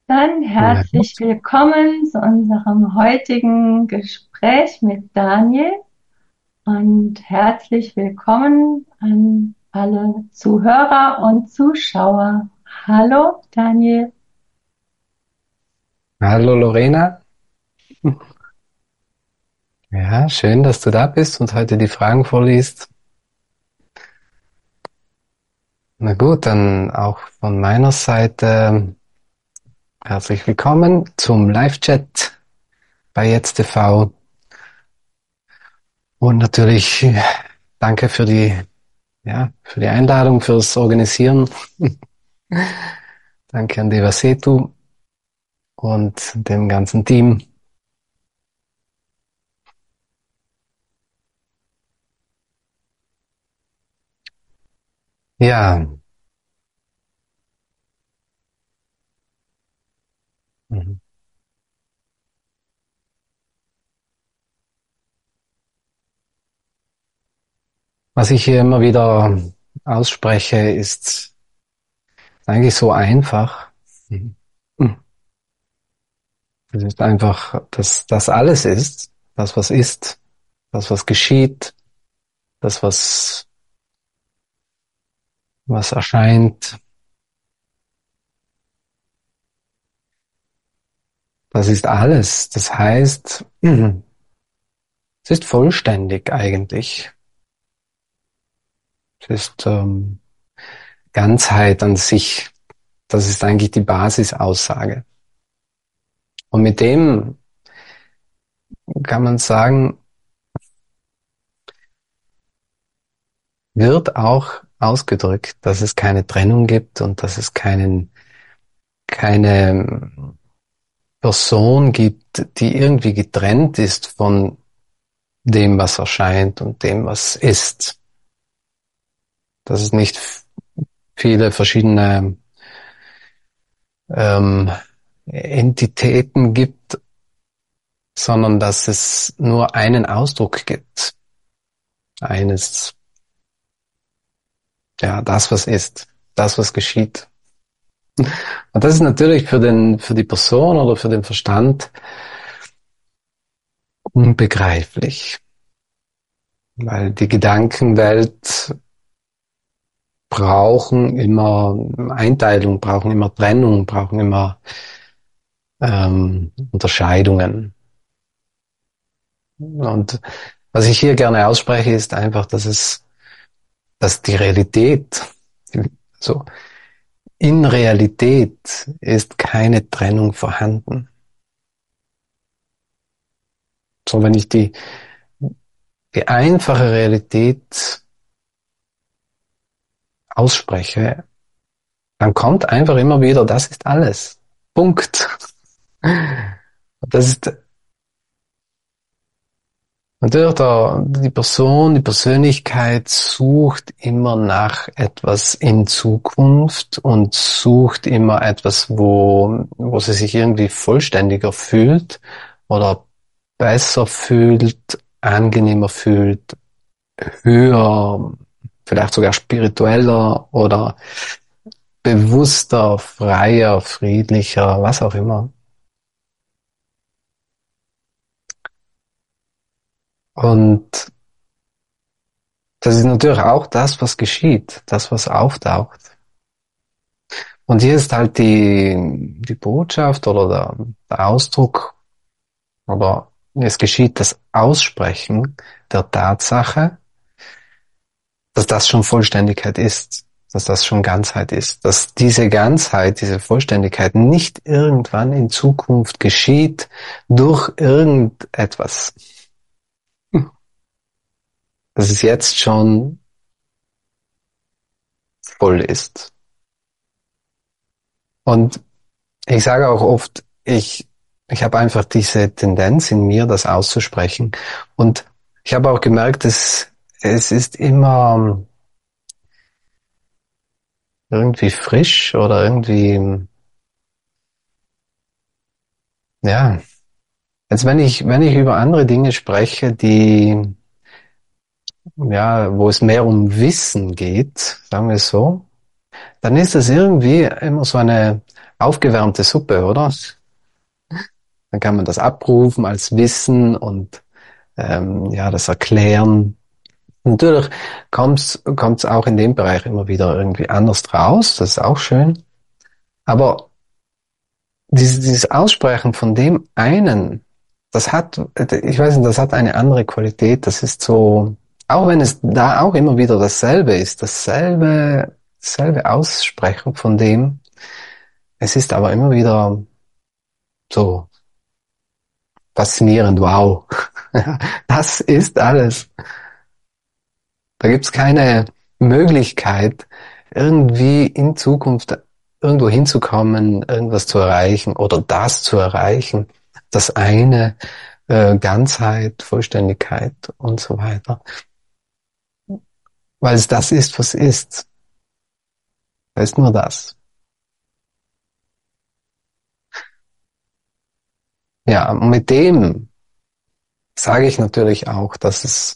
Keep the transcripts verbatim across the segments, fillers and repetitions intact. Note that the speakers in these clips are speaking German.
Dann Na herzlich gut. willkommen zu unserem heutigen Gespräch mit Daniel und herzlich willkommen an alle Zuhörer und Zuschauer. Hallo Daniel. Hallo Lorena. Ja, schön, dass du da bist und heute die Fragen vorliest. Na gut, dann auch von meiner Seite herzlich willkommen zum Live-Chat bei Jetzt T V. Und natürlich äh, danke für die, ja, für die Einladung, fürs Organisieren. Danke an Devasetu und dem ganzen Team. Ja, mhm. Was ich hier immer wieder ausspreche, ist eigentlich so einfach. Mhm. Es ist einfach, dass das alles ist, das was ist, das was geschieht, das was, was erscheint, das ist alles. Das heißt, mhm, es ist vollständig eigentlich. Es ist ähm, Ganzheit an sich. Das ist eigentlich die Basisaussage. Und mit dem kann man sagen, wird auch ausgedrückt, dass es keine Trennung gibt und dass es keinen, keine Person gibt, die irgendwie getrennt ist von dem, was erscheint und dem, was ist. Dass es nicht viele verschiedene ähm, Entitäten gibt, sondern dass es nur einen Ausdruck gibt. Eines, ja, das, was ist, das, was geschieht. Und das ist natürlich für den, für die Person oder für den Verstand unbegreiflich, weil die Gedankenwelt brauchen immer Einteilung, brauchen immer Trennung, brauchen immer ähm, Unterscheidungen. Und was ich hier gerne ausspreche, ist einfach, dass es, dass die Realität, so in Realität ist keine Trennung vorhanden. So, wenn ich die, die einfache Realität ausspreche, dann kommt einfach immer wieder, das ist alles. Punkt. Das ist natürlich der, die Person, die Persönlichkeit sucht immer nach etwas in Zukunft und sucht immer etwas, wo, wo sie sich irgendwie vollständiger fühlt oder besser fühlt, angenehmer fühlt, höher, vielleicht sogar spiritueller oder bewusster, freier, friedlicher, was auch immer. Und das ist natürlich auch das, was geschieht, das, was auftaucht. Und hier ist halt die, die Botschaft oder der, der Ausdruck, oder es geschieht das Aussprechen der Tatsache, dass das schon Vollständigkeit ist, dass das schon Ganzheit ist, dass diese Ganzheit, diese Vollständigkeit nicht irgendwann in Zukunft geschieht durch irgendetwas, dass es jetzt schon voll ist. Und ich sage auch oft, ich, ich habe einfach diese Tendenz in mir, das auszusprechen. Und ich habe auch gemerkt, dass es ist immer irgendwie frisch oder irgendwie, ja, als wenn ich, wenn ich über andere Dinge spreche, die, ja, wo es mehr um Wissen geht, sagen wir es so, dann ist es irgendwie immer so eine aufgewärmte Suppe, oder? Dann kann man das abrufen als Wissen und ähm, ja, das erklären. Natürlich kommt es auch in dem Bereich immer wieder irgendwie anders raus, das ist auch schön. Aber dieses, dieses Aussprechen von dem einen, das hat, ich weiß nicht, das hat eine andere Qualität. Das ist so, auch wenn es da auch immer wieder dasselbe ist, dasselbe, dasselbe Aussprechen von dem, es ist aber immer wieder so faszinierend, wow. Das ist alles. Da gibt's keine Möglichkeit, irgendwie in Zukunft irgendwo hinzukommen, irgendwas zu erreichen oder das zu erreichen. Das eine, äh, Ganzheit, Vollständigkeit und so weiter. Weil es das ist, was ist. Da ist nur das. Ja, und mit dem sage ich natürlich auch, dass es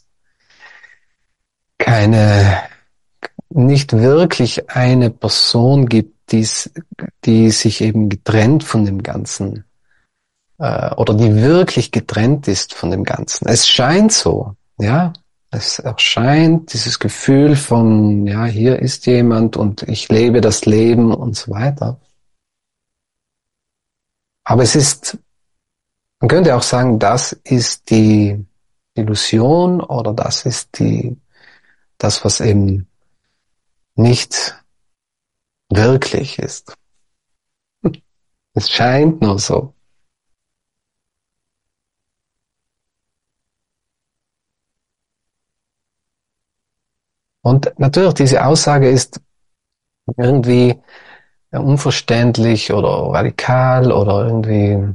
keine, nicht wirklich eine Person gibt, die's, die sich eben getrennt von dem Ganzen äh, oder die wirklich getrennt ist von dem Ganzen. Es scheint so, ja. Es erscheint dieses Gefühl von, ja, hier ist jemand und ich lebe das Leben und so weiter. Aber es ist, man könnte auch sagen, das ist die Illusion oder das ist die, das, was eben nicht wirklich ist. Es scheint nur so. Und natürlich, diese Aussage ist irgendwie unverständlich oder radikal oder irgendwie,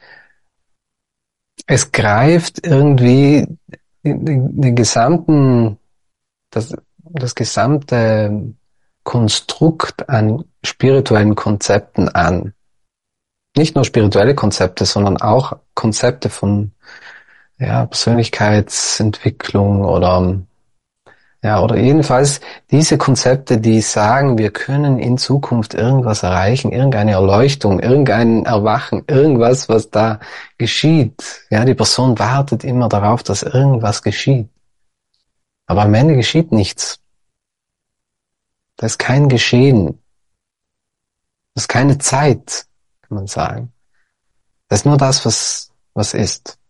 es greift irgendwie den, den, den gesamten, das, das gesamte Konstrukt an spirituellen Konzepten an. Nicht nur spirituelle Konzepte, sondern auch Konzepte von ja, Persönlichkeitsentwicklung oder ja, oder jedenfalls diese Konzepte, die sagen, wir können in Zukunft irgendwas erreichen, irgendeine Erleuchtung, irgendein Erwachen, irgendwas, was da geschieht. Ja, die Person wartet immer darauf, dass irgendwas geschieht. Aber am Ende geschieht nichts. Da ist kein Geschehen. Das ist keine Zeit, kann man sagen. Das ist nur das, was, was ist.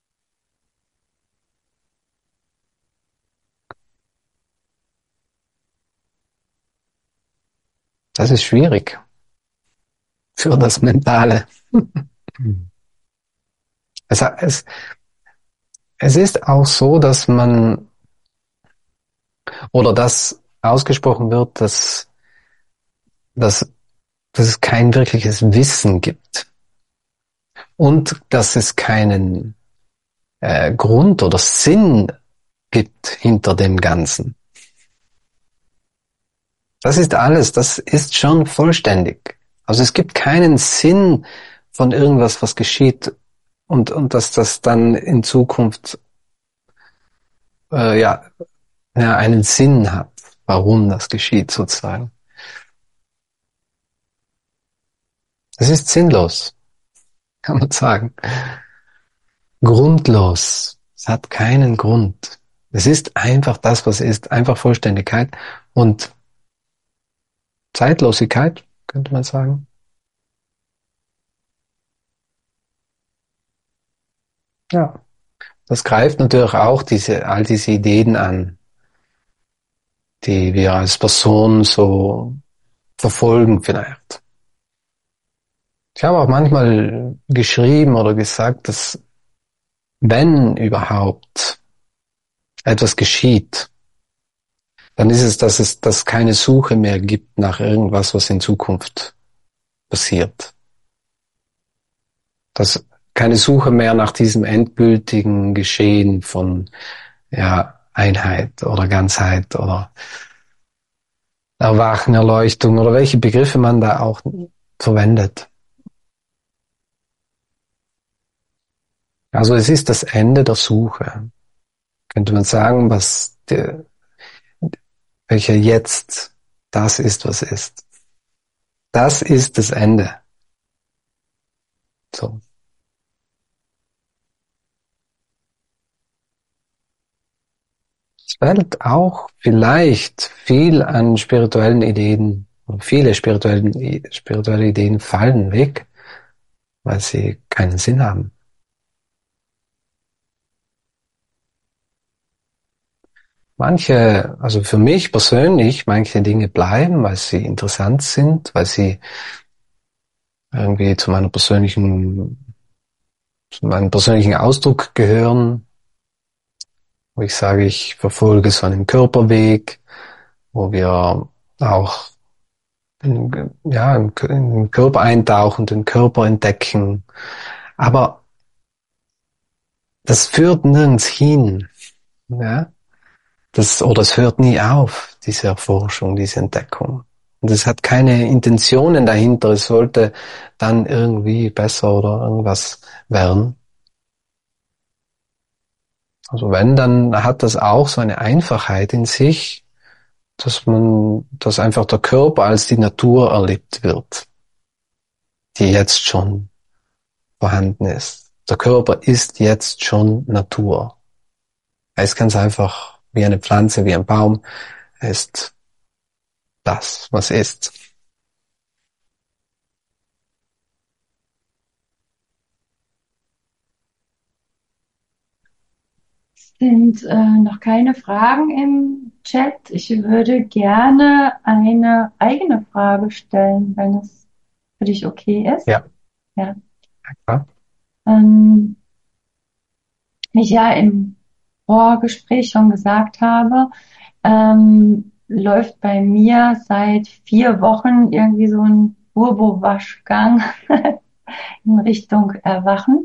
Das ist schwierig für das Mentale. Es, es, es ist auch so, dass man, oder dass ausgesprochen wird, dass, dass, dass es kein wirkliches Wissen gibt und dass es keinen äh, Grund oder Sinn gibt hinter dem Ganzen. Das ist alles, das ist schon vollständig. Also es gibt keinen Sinn von irgendwas, was geschieht und, und dass das dann in Zukunft äh, ja, ja einen Sinn hat, warum das geschieht sozusagen. Es ist sinnlos, kann man sagen. Grundlos. Es hat keinen Grund. Es ist einfach das, was ist. Einfach Vollständigkeit und Zeitlosigkeit, könnte man sagen. Ja. Das greift natürlich auch diese, all diese Ideen an, die wir als Person so verfolgen vielleicht. Ich habe auch manchmal geschrieben oder gesagt, dass wenn überhaupt etwas geschieht, dann ist es, dass es, dass keine Suche mehr gibt nach irgendwas, was in Zukunft passiert. Dass keine Suche mehr nach diesem endgültigen Geschehen von, ja, Einheit oder Ganzheit oder Erwachen, Erleuchtung oder welche Begriffe man da auch verwendet. Also es ist das Ende der Suche. Könnte man sagen, was der, welche jetzt das ist, was ist. Das ist das Ende. So. Es fällt auch vielleicht viel an spirituellen Ideen, viele spirituellen, spirituelle Ideen fallen weg, weil sie keinen Sinn haben. Manche, also für mich persönlich, manche Dinge bleiben, weil sie interessant sind, weil sie irgendwie zu meiner persönlichen, zu meinem persönlichen Ausdruck gehören, wo ich sage, ich verfolge so einen Körperweg, wo wir auch in, ja, im, im Körper eintauchen, den Körper entdecken. Aber das führt nirgends hin, ja. Das, oder es hört nie auf, diese Erforschung, diese Entdeckung. Und es hat keine Intentionen dahinter, es sollte dann irgendwie besser oder irgendwas werden. Also wenn, dann hat das auch so eine Einfachheit in sich, dass man, dass einfach der Körper als die Natur erlebt wird, die jetzt schon vorhanden ist. Der Körper ist jetzt schon Natur. Er ist ganz einfach wie eine Pflanze, wie ein Baum. Er ist das, was ist. Sind äh, noch keine Fragen im Chat. Ich würde gerne eine eigene Frage stellen, wenn es für dich okay ist. Ja, Ja. klar. Ähm, wie ich ja im Vorgespräch schon gesagt habe, ähm, läuft bei mir seit vier Wochen irgendwie so ein Turbo-Waschgang in Richtung Erwachen.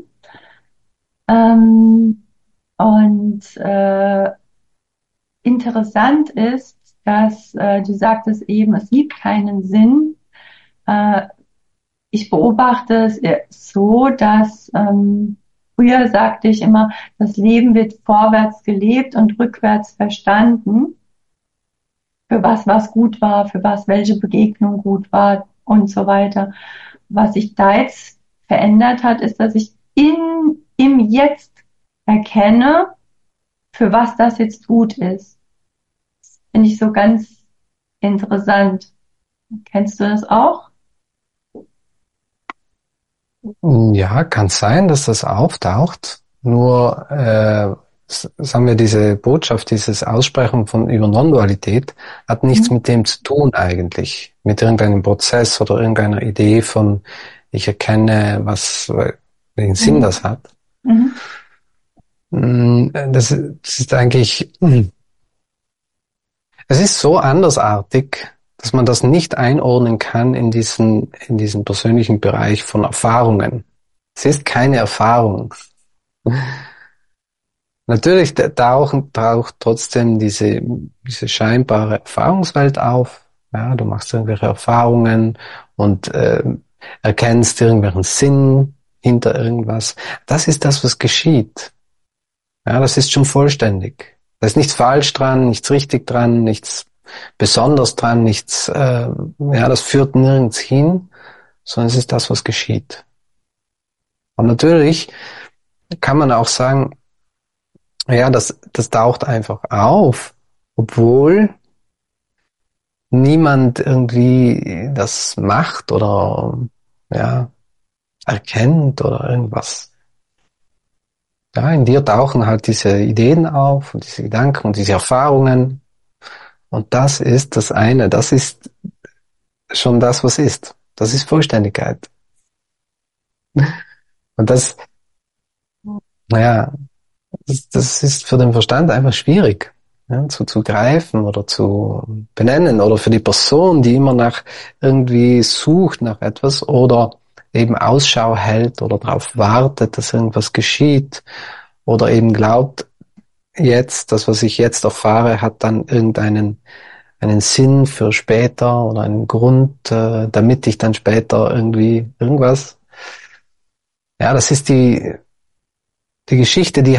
Ähm, und äh, interessant ist, dass äh, du sagtest eben, es gibt keinen Sinn. Äh, ich beobachte es so, dass ähm, früher sagte ich immer, das Leben wird vorwärts gelebt und rückwärts verstanden, für was was gut war, für was welche Begegnung gut war und so weiter. Was sich da jetzt verändert hat, ist, dass ich in, im Jetzt erkenne, für was das jetzt gut ist. Finde ich so ganz interessant. Kennst du das auch? Ja, kann sein, dass das auftaucht. Nur äh, sagen wir, diese Botschaft, dieses Aussprechen von über Non-Dualität hat nichts Mhm. mit dem zu tun eigentlich, mit irgendeinem Prozess oder irgendeiner Idee von ich erkenne, was welchen Sinn Mhm. das hat. Mhm. Mm, Das, das ist eigentlich, mm, es ist so andersartig, dass man das nicht einordnen kann in diesen in diesen persönlichen Bereich von Erfahrungen. Es ist keine Erfahrung. Natürlich tauchen, taucht trotzdem diese, diese scheinbare Erfahrungswelt auf. Ja, du machst irgendwelche Erfahrungen und äh, erkennst irgendwelchen Sinn hinter irgendwas. Das ist das, was geschieht. Ja, das ist schon vollständig. Da ist nichts falsch dran, nichts richtig dran, nichts besonders dran, nichts, äh, ja, das führt nirgends hin, sondern es ist das, was geschieht. Und natürlich kann man auch sagen, ja, das, das taucht einfach auf, obwohl niemand irgendwie das macht oder ja, erkennt oder irgendwas. Ja, in dir tauchen halt diese Ideen auf und diese Gedanken und diese Erfahrungen. Und das ist das eine, das ist schon das, was ist. Das ist Vollständigkeit. Und das, naja, das, das ist für den Verstand einfach schwierig, ja, zu, zu greifen oder zu benennen oder für die Person, die immer nach irgendwie sucht nach etwas oder eben Ausschau hält oder darauf wartet, dass irgendwas geschieht oder eben glaubt, jetzt, das, was ich jetzt erfahre, hat dann irgendeinen einen Sinn für später oder einen Grund, äh, damit ich dann später irgendwie irgendwas. Ja, das ist die, die Geschichte, die halt so auftaucht. Das ist das, was,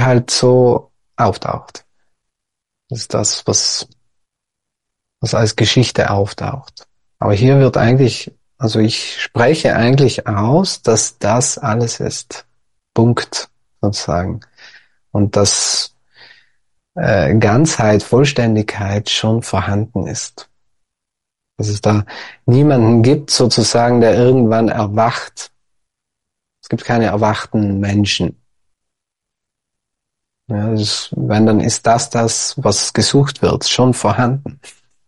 was als Geschichte auftaucht. Aber hier wird eigentlich, also ich spreche eigentlich aus, dass das alles ist. Punkt, sozusagen. Und dass äh, Ganzheit, Vollständigkeit schon vorhanden ist. Dass es da niemanden gibt, sozusagen, der irgendwann erwacht. Es gibt keine erwachten Menschen. Ja, das ist, wenn, dann ist das das, was gesucht wird, schon vorhanden.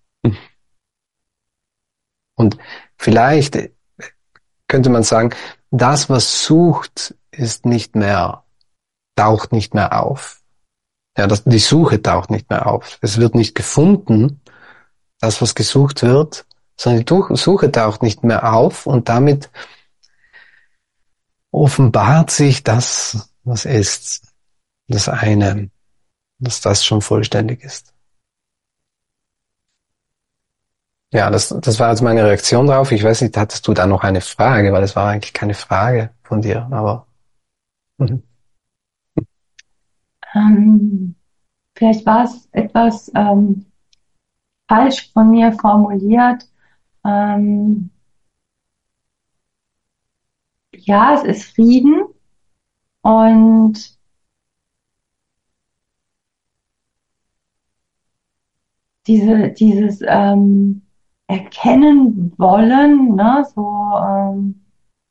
Und vielleicht könnte man sagen, das, was sucht, ist nicht mehr, taucht nicht mehr auf. Ja, das, die Suche taucht nicht mehr auf. Es wird nicht gefunden, das, was gesucht wird, sondern die Suche taucht nicht mehr auf und damit offenbart sich das, was ist, das eine, dass das schon vollständig ist. Ja, das, das war jetzt meine Reaktion drauf. Ich weiß nicht, hattest du da noch eine Frage, weil es war eigentlich keine Frage von dir, aber. Mhm. Ähm, vielleicht war es etwas ähm, falsch von mir formuliert. Ähm, ja, es ist Frieden und diese, dieses ähm, Erkennen wollen, ne, so ähm,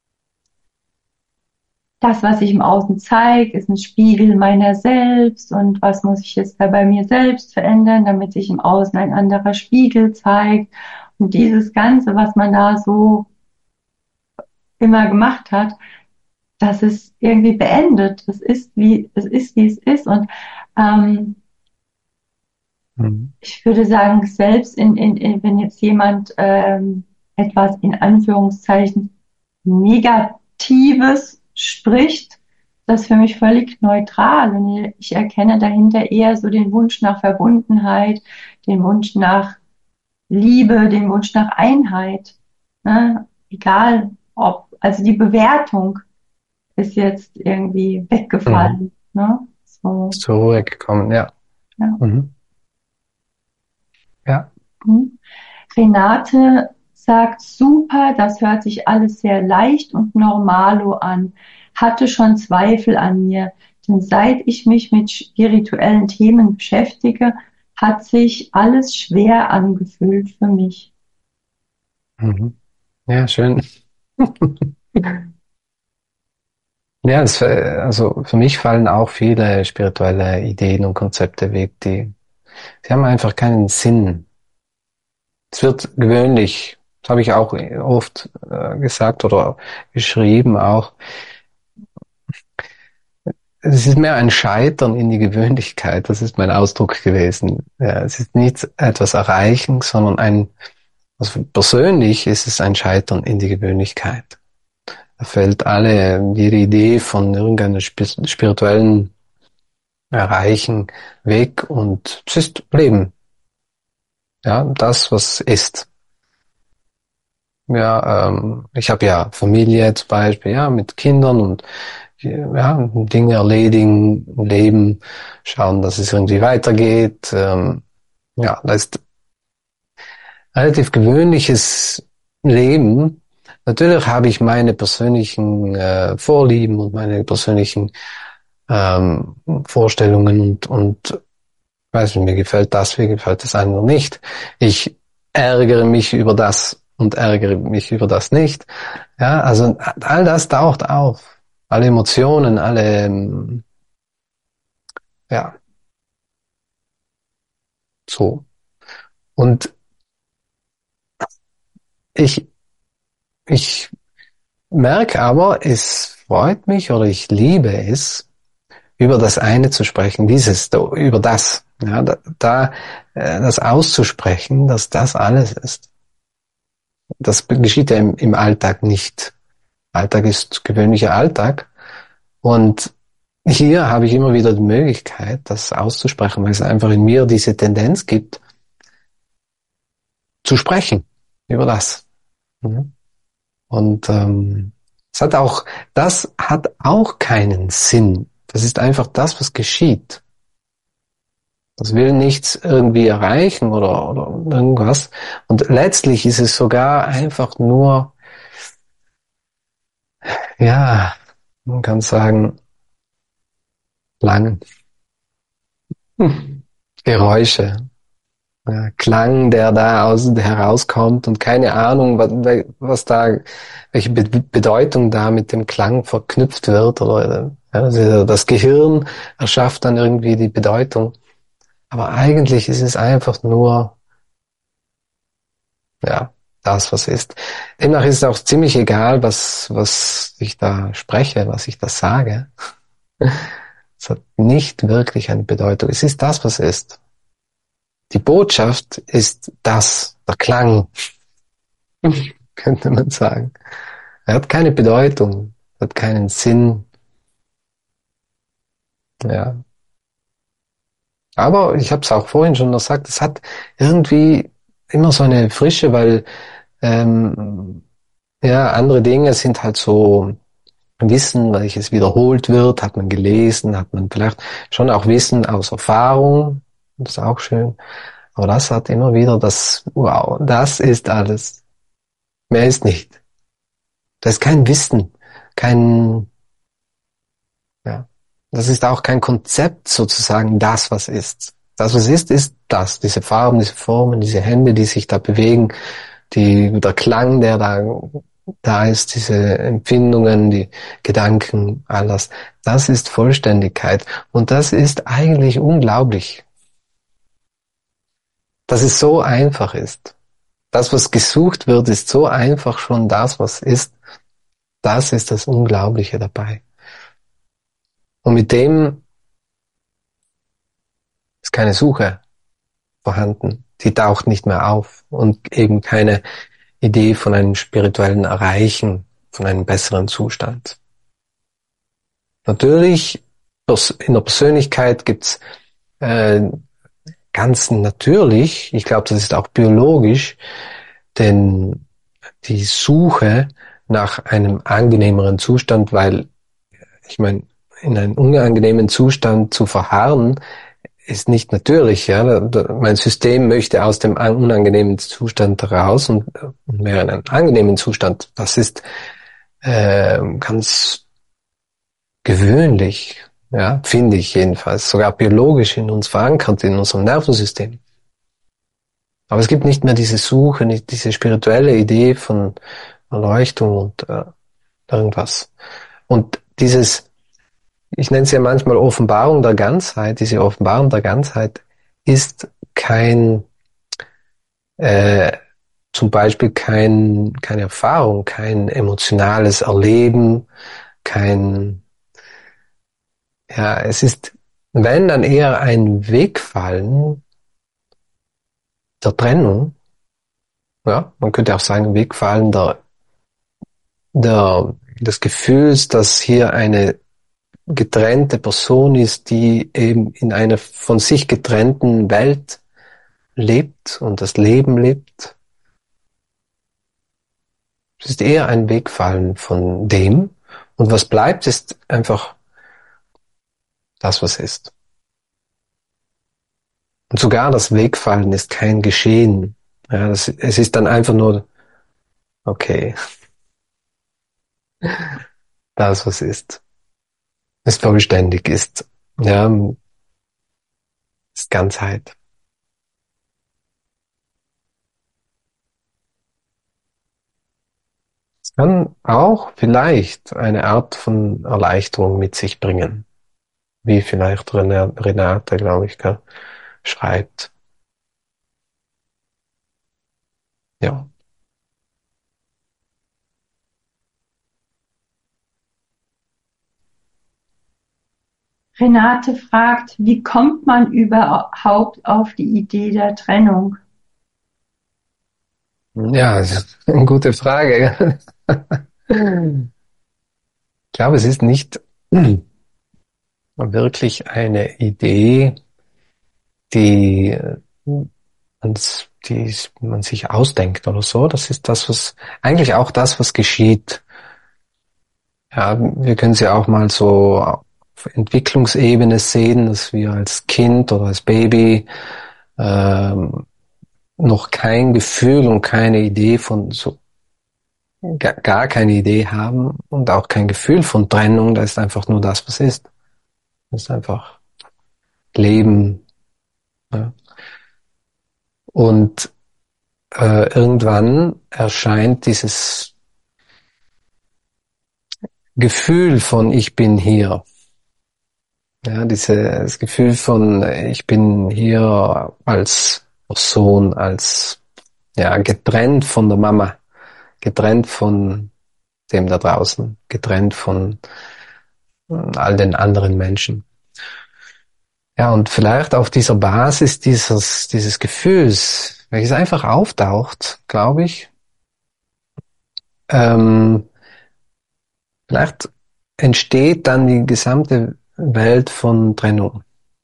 das, was sich im Außen zeigt, ist ein Spiegel meiner selbst und was muss ich jetzt da bei mir selbst verändern, damit sich im Außen ein anderer Spiegel zeigt. Und dieses Ganze, was man da so immer gemacht hat, das ist irgendwie beendet. Es ist wie es ist, wie es ist. Und ähm, Mhm. ich würde sagen, selbst in, in, in wenn jetzt jemand ähm, etwas in Anführungszeichen Negatives spricht, das ist für mich völlig neutral. Und ich erkenne dahinter eher so den Wunsch nach Verbundenheit, den Wunsch nach Liebe, den Wunsch nach Einheit. Ne? Egal ob, also die Bewertung ist jetzt irgendwie Mhm. weggefallen. Ne? So, Zur Ruhe gekommen, ja. ja. Mhm. Ja. Hm. Renate sagt, super, das hört sich alles sehr leicht und normalo an. Hatte schon Zweifel an mir, denn seit ich mich mit spirituellen Themen beschäftige, hat sich alles schwer angefühlt für mich. Mhm. Ja, schön. Ja, es, äh, also für mich fallen auch viele spirituelle Ideen und Konzepte weg, die, die haben einfach keinen Sinn. Es wird gewöhnlich, das habe ich auch oft äh, gesagt oder geschrieben auch, es ist mehr ein Scheitern in die Gewöhnlichkeit, das ist mein Ausdruck gewesen. Ja, es ist nicht etwas erreichen, sondern ein, also persönlich ist es ein Scheitern in die Gewöhnlichkeit. Da fällt alle, jede Idee von irgendeiner spirituellen Erreichen weg und es ist Leben. Ja, das, was ist. Ja, ähm, ich habe ja Familie zum Beispiel, ja, mit Kindern und ja, Dinge erledigen, leben, schauen, dass es irgendwie weitergeht. Ähm, ja, das ist relativ gewöhnliches Leben. Natürlich habe ich meine persönlichen äh, Vorlieben und meine persönlichen ähm, Vorstellungen und, und weiß nicht, mir gefällt das, mir gefällt das andere nicht. Ich ärgere mich über das und ärgere mich über das nicht. Ja, also all das taucht auf. Alle Emotionen, alle, ähm, ja, so. Und ich, ich merke aber, es freut mich oder ich liebe es, über das eine zu sprechen, dieses, über das, ja, da, da äh, das auszusprechen, dass das alles ist. Das geschieht ja im, im Alltag nicht. Alltag ist gewöhnlicher Alltag. Und hier habe ich immer wieder die Möglichkeit, das auszusprechen, weil es einfach in mir diese Tendenz gibt, zu sprechen über das. Und ähm, es hat auch, das hat auch keinen Sinn. Das ist einfach das, was geschieht. Das will nichts irgendwie erreichen oder, oder irgendwas. Und letztlich ist es sogar einfach nur, ja, man kann sagen, Klang, hm. Geräusche, ja, Klang, der da aus, herauskommt und keine Ahnung, was, was da, welche Be Bedeutung da mit dem Klang verknüpft wird oder ja, also das Gehirn erschafft dann irgendwie die Bedeutung. Aber eigentlich ist es einfach nur, ja, das, was ist. Demnach ist es auch ziemlich egal, was, was ich da spreche, was ich da sage. Es hat nicht wirklich eine Bedeutung. Es ist das, was ist. Die Botschaft ist das, der Klang, könnte man sagen. Er hat keine Bedeutung, hat keinen Sinn. Ja. Aber ich habe es auch vorhin schon gesagt, es hat irgendwie immer so eine Frische, weil ähm, ja, andere Dinge sind halt so Wissen, welches wiederholt wird, hat man gelesen, hat man vielleicht schon auch Wissen aus Erfahrung, das ist auch schön. Aber das hat immer wieder das, wow, das ist alles. Mehr ist nicht. Das ist kein Wissen, kein, ja, das ist auch kein Konzept sozusagen, das, was ist. Das, was ist, ist das. Diese Farben, diese Formen, diese Hände, die sich da bewegen, die, der Klang, der da, da ist, diese Empfindungen, die Gedanken, alles. Das ist Vollständigkeit. Und das ist eigentlich unglaublich, dass es so einfach ist. Das, was gesucht wird, ist so einfach schon das, was ist. Das ist das Unglaubliche dabei. Und mit dem ist keine Suche vorhanden. Die taucht nicht mehr auf und eben keine Idee von einem spirituellen Erreichen, von einem besseren Zustand. Natürlich, in der Persönlichkeit gibt's äh, ganz natürlich, ich glaube, das ist auch biologisch, denn die Suche nach einem angenehmeren Zustand, weil ich meine, in einem unangenehmen Zustand zu verharren, ist nicht natürlich. Ja, mein System möchte aus dem unangenehmen Zustand raus und mehr in einen angenehmen Zustand. Das ist äh, ganz gewöhnlich, ja, finde ich jedenfalls, sogar biologisch in uns verankert, in unserem Nervensystem. Aber es gibt nicht mehr diese Suche, nicht diese spirituelle Idee von Erleuchtung und äh, irgendwas. Und dieses, ich nenne es ja manchmal Offenbarung der Ganzheit, diese Offenbarung der Ganzheit ist kein, äh, zum Beispiel kein, keine Erfahrung, kein emotionales Erleben, kein, ja, es ist, wenn, dann eher ein Wegfallen der Trennung, ja, man könnte auch sagen, Wegfallen der, der, des Gefühls, dass hier eine getrennte Person ist, die eben in einer von sich getrennten Welt lebt und das Leben lebt. Es ist eher ein Wegfallen von dem. Und was bleibt, ist einfach das, was ist. Und sogar das Wegfallen ist kein Geschehen. Ja, das, es ist dann einfach nur, okay, das, was ist. Ist vollständig, ist, ja, ist Ganzheit. Es kann auch vielleicht eine Art von Erleichterung mit sich bringen. Wie vielleicht Renate, glaube ich, schreibt. Ja. Renate fragt, wie kommt man überhaupt auf die Idee der Trennung? Ja, das ist eine gute Frage. Ich glaube, es ist nicht wirklich eine Idee, die, die man sich ausdenkt oder so. Das ist das, was, eigentlich auch das, was geschieht. Ja, wir können sie auch mal so Entwicklungsebene sehen, dass wir als Kind oder als Baby ähm, noch kein Gefühl und keine Idee von so gar keine Idee haben und auch kein Gefühl von Trennung, da ist einfach nur das, was ist. Das ist einfach Leben. Ja. Und äh, irgendwann erscheint dieses Gefühl von ich bin hier. Ja, dieses Gefühl von ich bin hier als Person, als ja, getrennt von der Mama, getrennt von dem da draußen, getrennt von all den anderen Menschen. Ja, und vielleicht auf dieser Basis dieses, dieses Gefühls, welches einfach auftaucht, glaube ich, ähm, vielleicht entsteht dann die gesamte Welt von Trennung.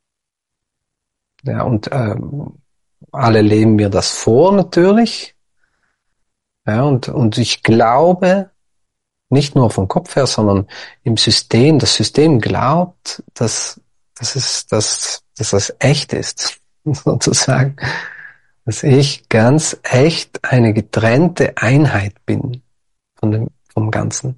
Ja, und ähm, alle leben mir das vor natürlich. Ja, und, und ich glaube, nicht nur vom Kopf her, sondern im System, das System glaubt, dass, dass es, dass, dass das echt ist, sozusagen. Dass ich ganz echt eine getrennte Einheit bin von dem, vom Ganzen.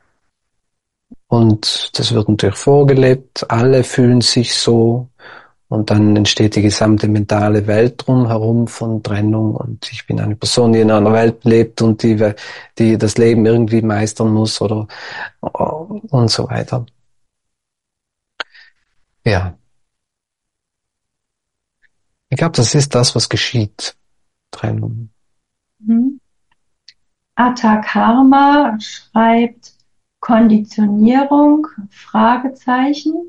Und das wird natürlich vorgelebt, alle fühlen sich so und dann entsteht die gesamte mentale Welt drumherum von Trennung und ich bin eine Person, die in einer Welt lebt und die, die das Leben irgendwie meistern muss oder und so weiter. Ja, ich glaube, das ist das, was geschieht. Trennung. Mhm. Atta schreibt Konditionierung, Fragezeichen.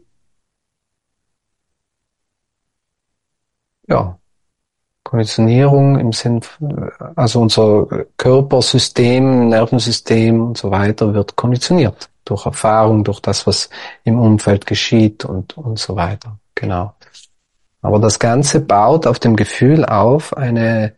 Ja, Konditionierung im Sinn, also unser Körpersystem, Nervensystem und so weiter wird konditioniert durch Erfahrung, durch das, was im Umfeld geschieht und, und so weiter. Genau. Aber das Ganze baut auf dem Gefühl auf, eine,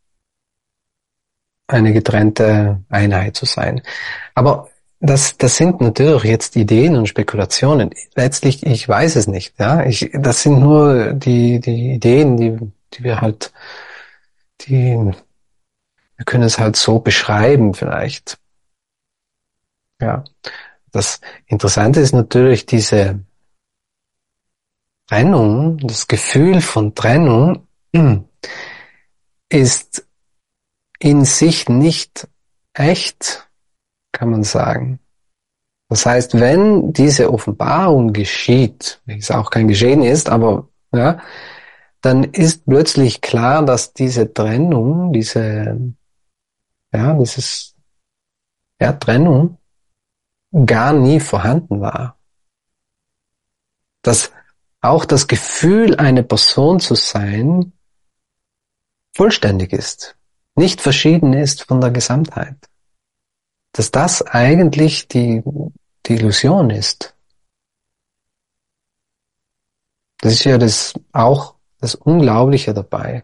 eine getrennte Einheit zu sein. Aber das, das sind natürlich jetzt Ideen und Spekulationen. Letztlich, ich weiß es nicht. Ja, ich, das sind nur die, die Ideen, die, die wir halt, die, wir können es halt so beschreiben vielleicht. Ja, das Interessante ist natürlich diese Trennung, das Gefühl von Trennung ist in sich nicht echt, kann man sagen. Das heißt, wenn diese Offenbarung geschieht, wenn es auch kein Geschehen ist, aber ja, dann ist plötzlich klar, dass diese Trennung, diese, ja, dieses, ja, Trennung gar nie vorhanden war. Dass auch das Gefühl, eine Person zu sein, vollständig ist, nicht verschieden ist von der Gesamtheit. Dass das eigentlich die, die Illusion ist. Das ist ja das, auch das Unglaubliche dabei.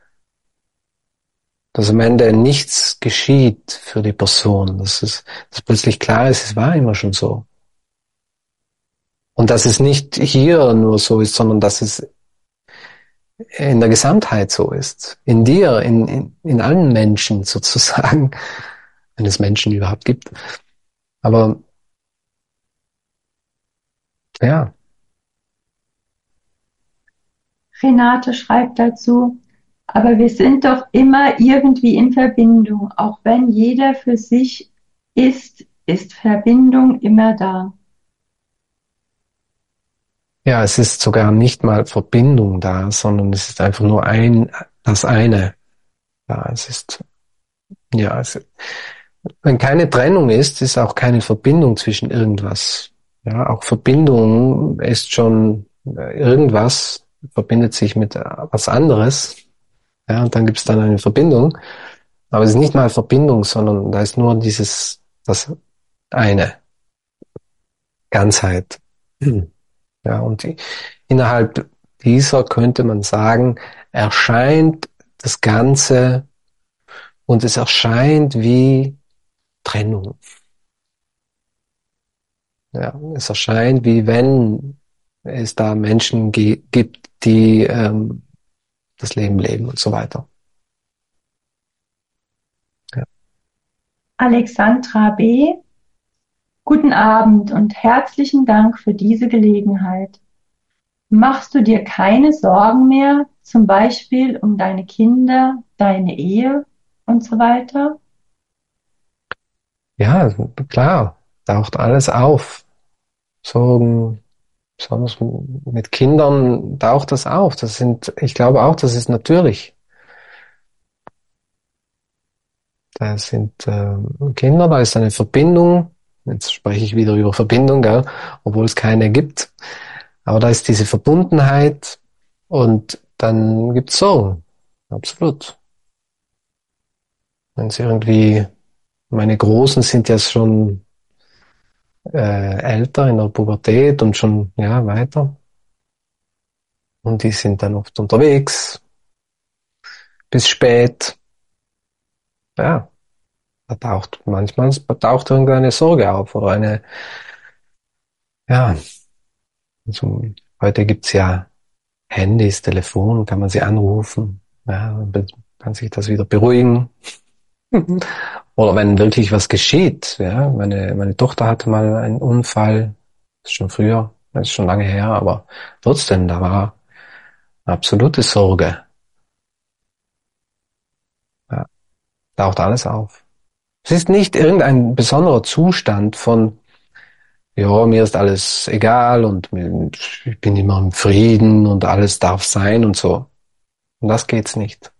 Dass am Ende nichts geschieht für die Person. Dass es, dass plötzlich klar ist, es war immer schon so. Und dass es nicht hier nur so ist, sondern dass es in der Gesamtheit so ist. In dir, in, in, in allen Menschen sozusagen. Wenn es Menschen überhaupt gibt. Aber, ja. Renate schreibt dazu, aber wir sind doch immer irgendwie in Verbindung. Auch wenn jeder für sich ist, ist Verbindung immer da. Ja, es ist sogar nicht mal Verbindung da, sondern es ist einfach nur ein, das eine. Ja, es ist, ja, es, wenn keine Trennung ist, ist auch keine Verbindung zwischen irgendwas. Ja, auch Verbindung ist schon äh, irgendwas verbindet sich mit äh, was anderes. Ja, und dann gibt es dann eine Verbindung. Aber es ist nicht mal Verbindung, sondern da ist nur dieses, das eine Ganzheit. Ja, und die, innerhalb dieser könnte man sagen, erscheint das Ganze und es erscheint wie Trennung. Ja, es erscheint, wie wenn es da Menschen ge- gibt, die ähm, das Leben leben und so weiter. Ja. Alexandra B. Guten Abend und herzlichen Dank für diese Gelegenheit. Machst du dir keine Sorgen mehr, zum Beispiel um deine Kinder, deine Ehe und so weiter? Ja, klar, taucht alles auf. So, besonders mit Kindern taucht das auf. Das sind, ich glaube auch, das ist natürlich. Da sind äh, Kinder, da ist eine Verbindung. Jetzt spreche ich wieder über Verbindung, gell? Obwohl es keine gibt. Aber da ist diese Verbundenheit und dann gibt's Sorgen. Absolut. Wenn sie irgendwie, meine Großen sind jetzt schon äh, älter in der Pubertät und schon ja weiter. Und die sind dann oft unterwegs bis spät. Ja, da taucht manchmal taucht irgendeine Sorge auf oder eine, ja, also heute gibt's ja Handys, Telefon, kann man sie anrufen, ja, kann sich das wieder beruhigen. Oder wenn wirklich was geschieht, ja, meine, meine Tochter hatte mal einen Unfall, das ist schon früher, das ist schon lange her, aber trotzdem, da war absolute Sorge. Ja, taucht alles auf. Es ist nicht irgendein besonderer Zustand von, ja, mir ist alles egal und ich bin immer im Frieden und alles darf sein und so. Um das geht's nicht.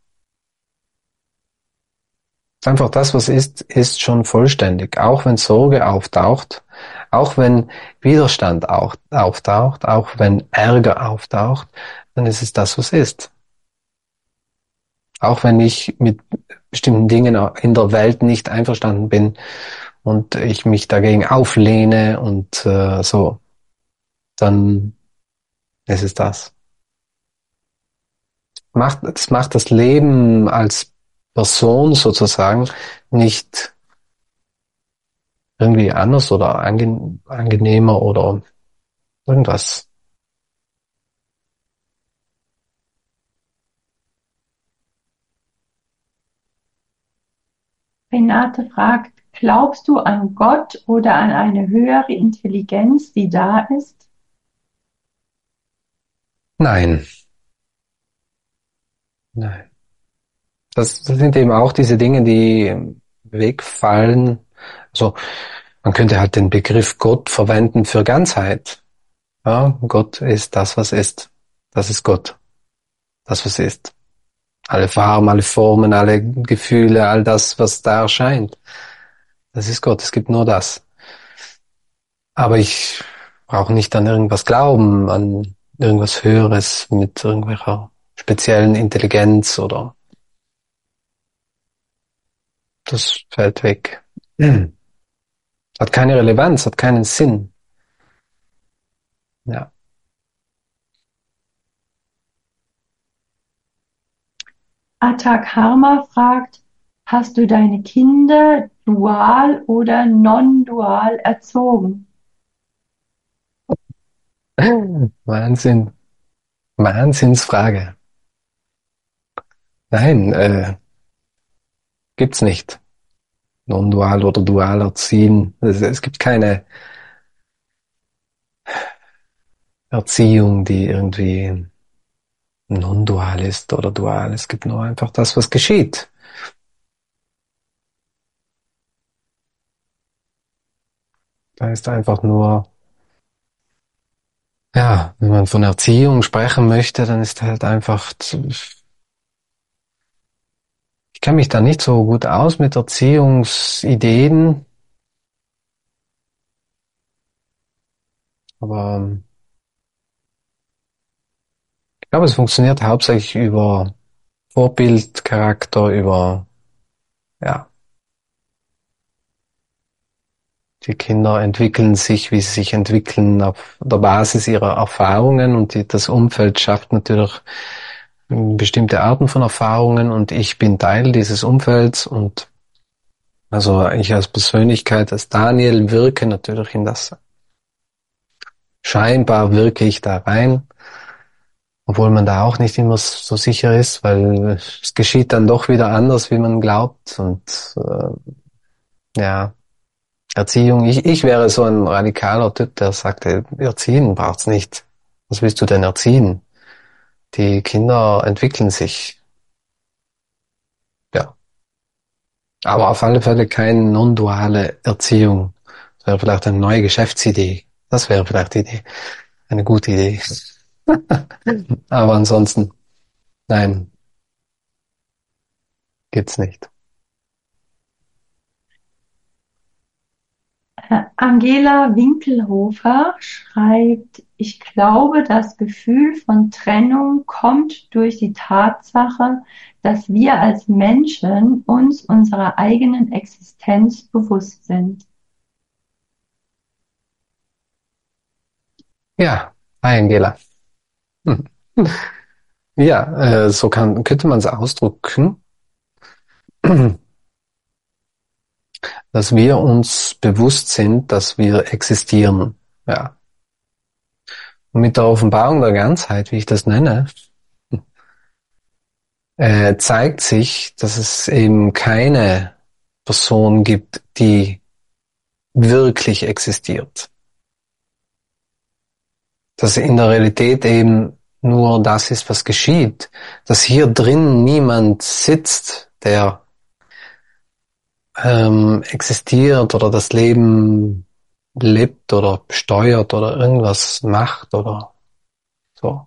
Einfach das, was ist, ist schon vollständig. Auch wenn Sorge auftaucht, auch wenn Widerstand auch, auftaucht, auch wenn Ärger auftaucht, dann ist es das, was ist. Auch wenn ich mit bestimmten Dingen in der Welt nicht einverstanden bin und ich mich dagegen auflehne und äh, so, dann ist es das. Macht, das macht das Leben als Person sozusagen nicht irgendwie anders oder ange angenehmer oder irgendwas. Renate fragt, glaubst du an Gott oder an eine höhere Intelligenz, die da ist? Nein, nein. Das, das sind eben auch diese Dinge, die wegfallen. Also man könnte halt den Begriff Gott verwenden für Ganzheit. Ja, Gott ist das, was ist. Das ist Gott. Das, was ist. Alle Farben, alle Formen, alle Gefühle, all das, was da erscheint. Das ist Gott. Es gibt nur das. Aber ich brauche nicht an irgendwas glauben, an irgendwas Höheres mit irgendwelcher speziellen Intelligenz oder das fällt weg. Mhm. Hat keine Relevanz, hat keinen Sinn. Ja. Atak Harma fragt, hast du deine Kinder dual oder non-dual erzogen? Wahnsinn. Wahnsinnsfrage. Nein, äh, gibt's nicht. Non-dual oder dual erziehen. Es, es gibt keine Erziehung, die irgendwie non-dual ist oder dual. Es gibt nur einfach das, was geschieht. Da ist einfach nur, ja, wenn man von Erziehung sprechen möchte, dann ist halt einfach, ich kenne mich da nicht so gut aus mit Erziehungsideen, aber ich glaube, es funktioniert hauptsächlich über Vorbild, Charakter, über, ja, die Kinder entwickeln sich, wie sie sich entwickeln, auf der Basis ihrer Erfahrungen und die, das Umfeld schafft natürlich bestimmte Arten von Erfahrungen und ich bin Teil dieses Umfelds und also ich als Persönlichkeit, als Daniel wirke natürlich in das scheinbar wirke ich da rein, obwohl man da auch nicht immer so sicher ist, weil es geschieht dann doch wieder anders, wie man glaubt. Und äh, ja, Erziehung, ich, ich wäre so ein radikaler Typ, der sagte, erziehen braucht's nicht. Was willst du denn erziehen? Die Kinder entwickeln sich. Ja, aber auf alle Fälle keine non-duale Erziehung. Das wäre vielleicht eine neue Geschäftsidee. Das wäre vielleicht die Idee. Eine gute Idee. Aber ansonsten, nein, gibt's nicht. Angela Winkelhofer schreibt, ich glaube, das Gefühl von Trennung kommt durch die Tatsache, dass wir als Menschen uns unserer eigenen Existenz bewusst sind. Ja, hi Angela. Hm. Ja, äh, so kann, könnte man es ausdrücken, dass wir uns bewusst sind, dass wir existieren. Ja. Und mit der Offenbarung der Ganzheit, wie ich das nenne, äh, zeigt sich, dass es eben keine Person gibt, die wirklich existiert. Dass in der Realität eben nur das ist, was geschieht. Dass hier drin niemand sitzt, der ähm, existiert oder das Leben lebt oder steuert oder irgendwas macht oder so.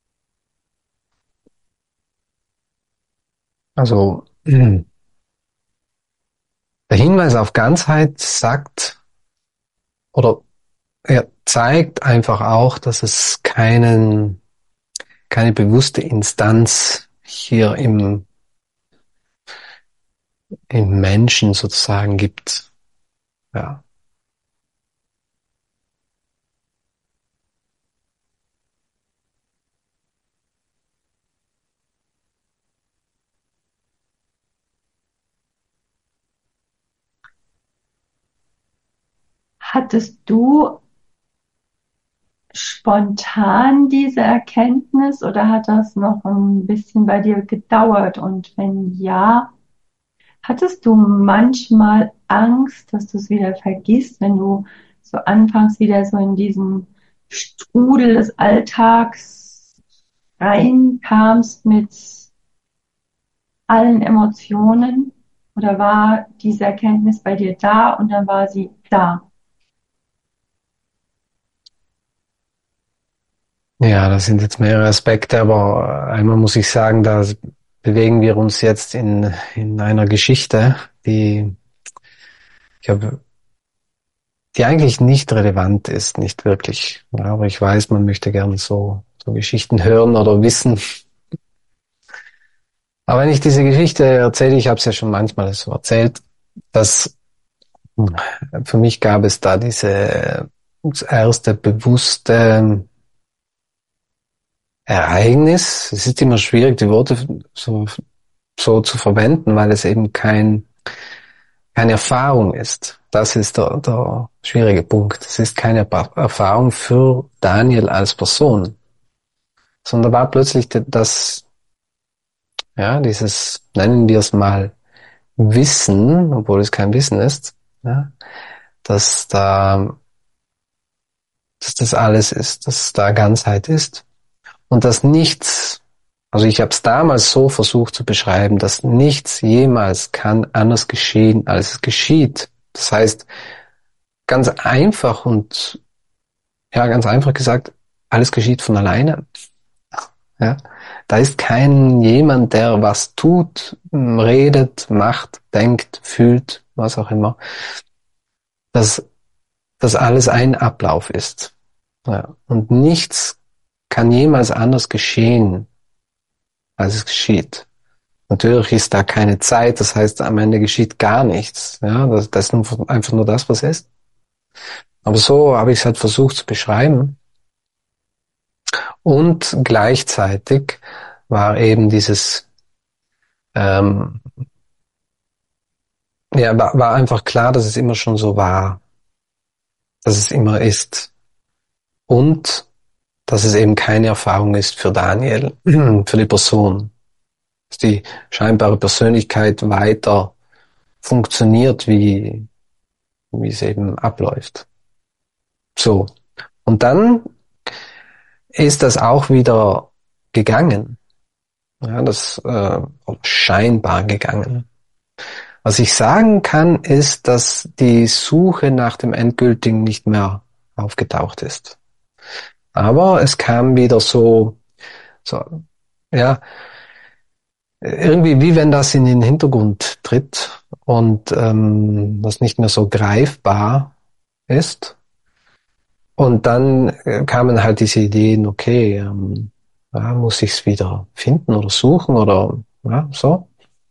Also der Hinweis auf Ganzheit sagt oder er zeigt einfach auch, dass es keinen, keine bewusste Instanz hier im, im Menschen sozusagen gibt. Ja. Hattest du spontan diese Erkenntnis oder hat das noch ein bisschen bei dir gedauert? Und wenn ja, hattest du manchmal Angst, dass du es wieder vergisst, wenn du so anfangs wieder so in diesen Strudel des Alltags reinkamst mit allen Emotionen? Oder war diese Erkenntnis bei dir da und dann war sie da? Ja, das sind jetzt mehrere Aspekte, aber einmal muss ich sagen, da bewegen wir uns jetzt in, in einer Geschichte, die, ich habe, die eigentlich nicht relevant ist, nicht wirklich. Ja, aber ich weiß, man möchte gerne so, so Geschichten hören oder wissen. Aber wenn ich diese Geschichte erzähle, ich habe es ja schon manchmal so erzählt, dass für mich gab es da diese, das erste bewusste Ereignis. Es ist immer schwierig, die Worte so, so zu verwenden, weil es eben kein, keine Erfahrung ist. Das ist der, der schwierige Punkt. Es ist keine Erfahrung für Daniel als Person, sondern da war plötzlich das, ja, dieses, nennen wir es mal, Wissen, obwohl es kein Wissen ist, ja, dass da, dass das alles ist, dass da Ganzheit ist und dass nichts, also ich habe es damals so versucht zu beschreiben, dass nichts jemals kann anders geschehen, als es geschieht. Das heißt, ganz einfach und ja, ganz einfach gesagt, alles geschieht von alleine. Ja, da ist kein jemand, der was tut, redet, macht, denkt, fühlt, was auch immer. Dass das alles ein Ablauf ist. Ja, und nichts kann jemals anders geschehen, als es geschieht. Natürlich ist da keine Zeit, das heißt, am Ende geschieht gar nichts. Ja, das, das ist nur, einfach nur das, was ist. Aber so habe ich es halt versucht zu beschreiben. Und gleichzeitig war eben dieses, ähm, ja, war, war einfach klar, dass es immer schon so war, dass es immer ist. und dass es eben keine Erfahrung ist für Daniel, für die Person, dass die scheinbare Persönlichkeit weiter funktioniert, wie, wie es eben abläuft. So. Und dann ist das auch wieder gegangen. Ja, das äh, scheinbar gegangen. Was ich sagen kann, ist, dass die Suche nach dem Endgültigen nicht mehr aufgetaucht ist. Aber es kam wieder so, so, ja, irgendwie wie wenn das in den Hintergrund tritt und ähm, das nicht mehr so greifbar ist. Und dann äh, kamen halt diese Ideen, okay, ähm, ja, muss ich es wieder finden oder suchen oder ja, so.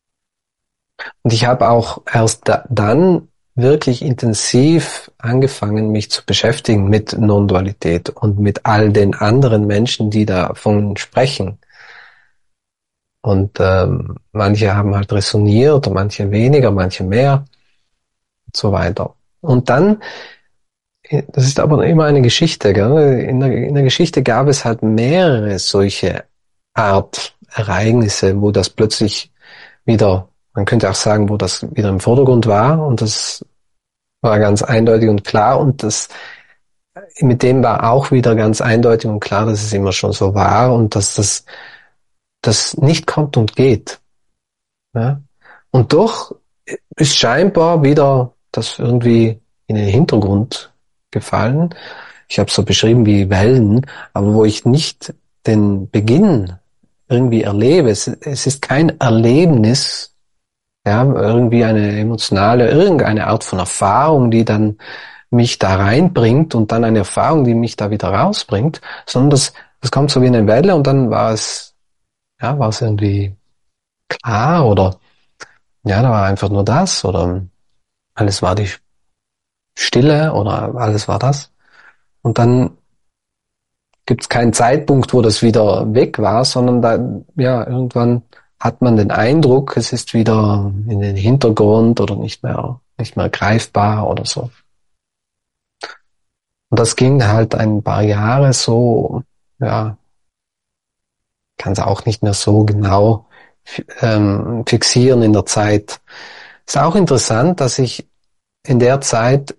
Und ich habe auch erst da, dann wirklich intensiv angefangen, mich zu beschäftigen mit Non-Dualität und mit all den anderen Menschen, die davon sprechen. Und ähm, manche haben halt resoniert und manche weniger, manche mehr und so weiter. Und dann, das ist aber immer eine Geschichte, gell? In der, in der Geschichte gab es halt mehrere solche Art Ereignisse, wo das plötzlich wieder, man könnte auch sagen, wo das wieder im Vordergrund war und das war ganz eindeutig und klar und das mit dem war auch wieder ganz eindeutig und klar, dass es immer schon so war und dass das, das nicht kommt und geht. Ja? Und doch ist scheinbar wieder das irgendwie in den Hintergrund gefallen. Ich habe es so beschrieben wie Wellen, aber wo ich nicht den Beginn irgendwie erlebe. Es, es ist kein Erlebnis, ja, irgendwie eine emotionale, irgendeine Art von Erfahrung, die dann mich da reinbringt und dann eine Erfahrung, die mich da wieder rausbringt, sondern das, das kommt so wie eine Welle und dann war es, ja, war es irgendwie klar oder ja, da war einfach nur das oder alles war die Stille oder alles war das. Und dann gibt es keinen Zeitpunkt, wo das wieder weg war, sondern da, ja, irgendwann hat man den Eindruck, es ist wieder in den Hintergrund oder nicht mehr, nicht mehr greifbar oder so. Und das ging halt ein paar Jahre so, ja, kann es auch nicht mehr so genau ähm, fixieren in der Zeit. Ist auch interessant, dass ich in der Zeit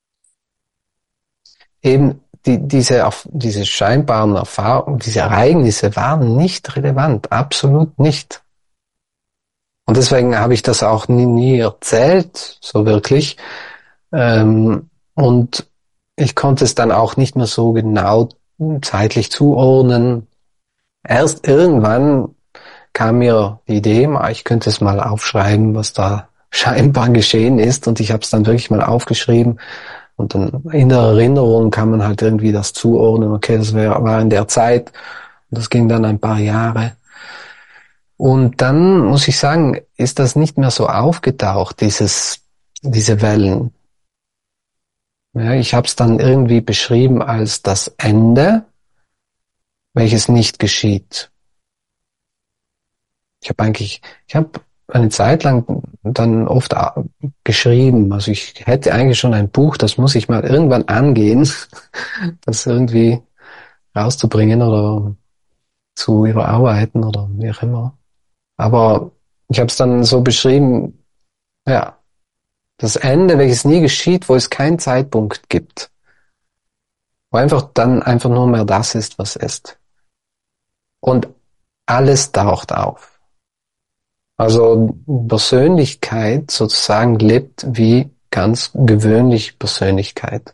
eben die, diese, diese scheinbaren Erfahrungen, diese Ereignisse waren nicht relevant, absolut nicht. Und deswegen habe ich das auch nie, nie erzählt, so wirklich. Ähm, und ich konnte es dann auch nicht mehr so genau zeitlich zuordnen. Erst irgendwann kam mir die Idee, ich könnte es mal aufschreiben, was da scheinbar geschehen ist. Und ich habe es dann wirklich mal aufgeschrieben. Und dann in der Erinnerung kann man halt irgendwie das zuordnen. Okay, das wär, war in der Zeit. Und das ging dann ein paar Jahre. Und dann muss ich sagen, ist das nicht mehr so aufgetaucht, dieses, diese Wellen. Ja, ich habe es dann irgendwie beschrieben als das Ende, welches nicht geschieht. Ich habe eigentlich, ich habe eine Zeit lang dann oft geschrieben, also ich hätte eigentlich schon ein Buch, das muss ich mal irgendwann angehen, das irgendwie rauszubringen oder zu überarbeiten oder wie auch immer. Aber ich habe es dann so beschrieben, ja, das Ende, welches nie geschieht, wo es keinen Zeitpunkt gibt, wo einfach dann einfach nur mehr das ist, was ist. Und alles taucht auf. Also Persönlichkeit sozusagen lebt wie ganz gewöhnlich Persönlichkeit.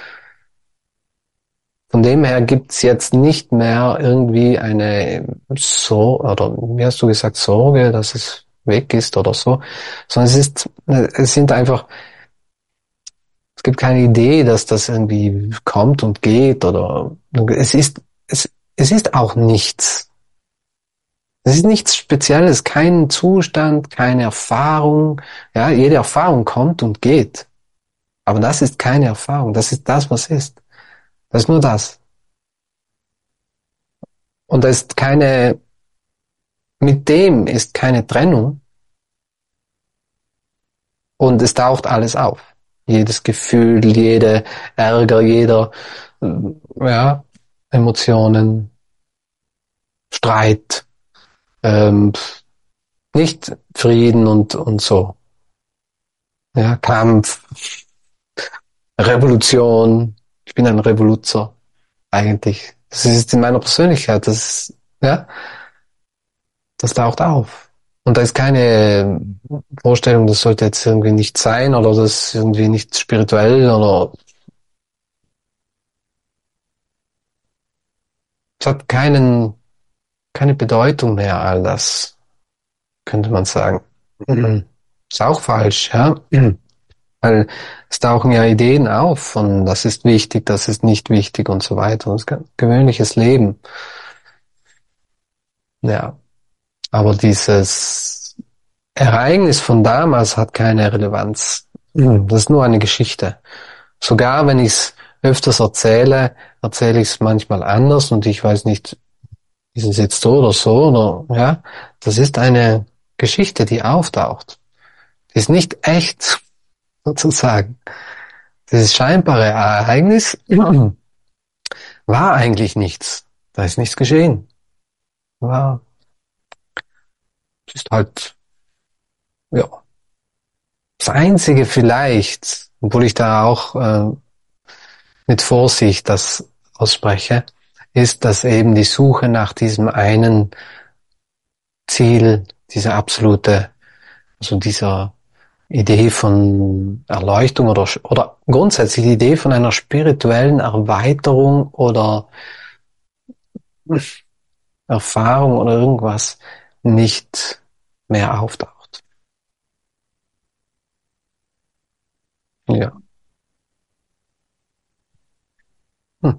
Von dem her gibt's jetzt nicht mehr irgendwie eine Sorge, oder wie hast du gesagt, Sorge, dass es weg ist oder so, sondern es ist, es sind einfach, es gibt keine Idee, dass das irgendwie kommt und geht oder es ist, es, es ist auch nichts. Es ist nichts Spezielles, kein Zustand, keine Erfahrung. Ja, jede Erfahrung kommt und geht. Aber das ist keine Erfahrung. Das ist das, was ist. Das ist nur das. Und da ist keine, mit dem ist keine Trennung und es taucht alles auf. jedes Gefühl, jede Ärger, jeder, äh, ja, Emotionen, Streit, ähm, nicht Frieden und, und so. Ja, Kampf, Revolution. Ich bin ein Revoluzer, eigentlich. Das ist in meiner Persönlichkeit, das, ja, das taucht auf. Und da ist keine Vorstellung, das sollte jetzt irgendwie nicht sein oder das ist irgendwie nicht spirituell oder es hat keinen, keine Bedeutung mehr, all das, könnte man sagen. Mhm. Ist auch falsch, ja. Mhm. Weil es tauchen ja Ideen auf von, das ist wichtig, das ist nicht wichtig und so weiter. Das ist ein gewöhnliches Leben. Ja. Aber dieses Ereignis von damals hat keine Relevanz. Mhm. Das ist nur eine Geschichte. Sogar wenn ich es öfters erzähle, erzähle ich es manchmal anders und ich weiß nicht, ist es jetzt so oder so oder ja. Das ist eine Geschichte, die auftaucht. Die ist nicht echt, sozusagen. Dieses scheinbare Ereignis war eigentlich nichts. Da ist nichts geschehen. War, es ist halt, ja, das Einzige vielleicht, obwohl ich da auch äh, mit Vorsicht das ausspreche, ist, dass eben die Suche nach diesem einen Ziel, dieser absolute, also dieser Idee von Erleuchtung oder, oder grundsätzlich die Idee von einer spirituellen Erweiterung oder Erfahrung oder irgendwas nicht mehr auftaucht. Ja. Hm.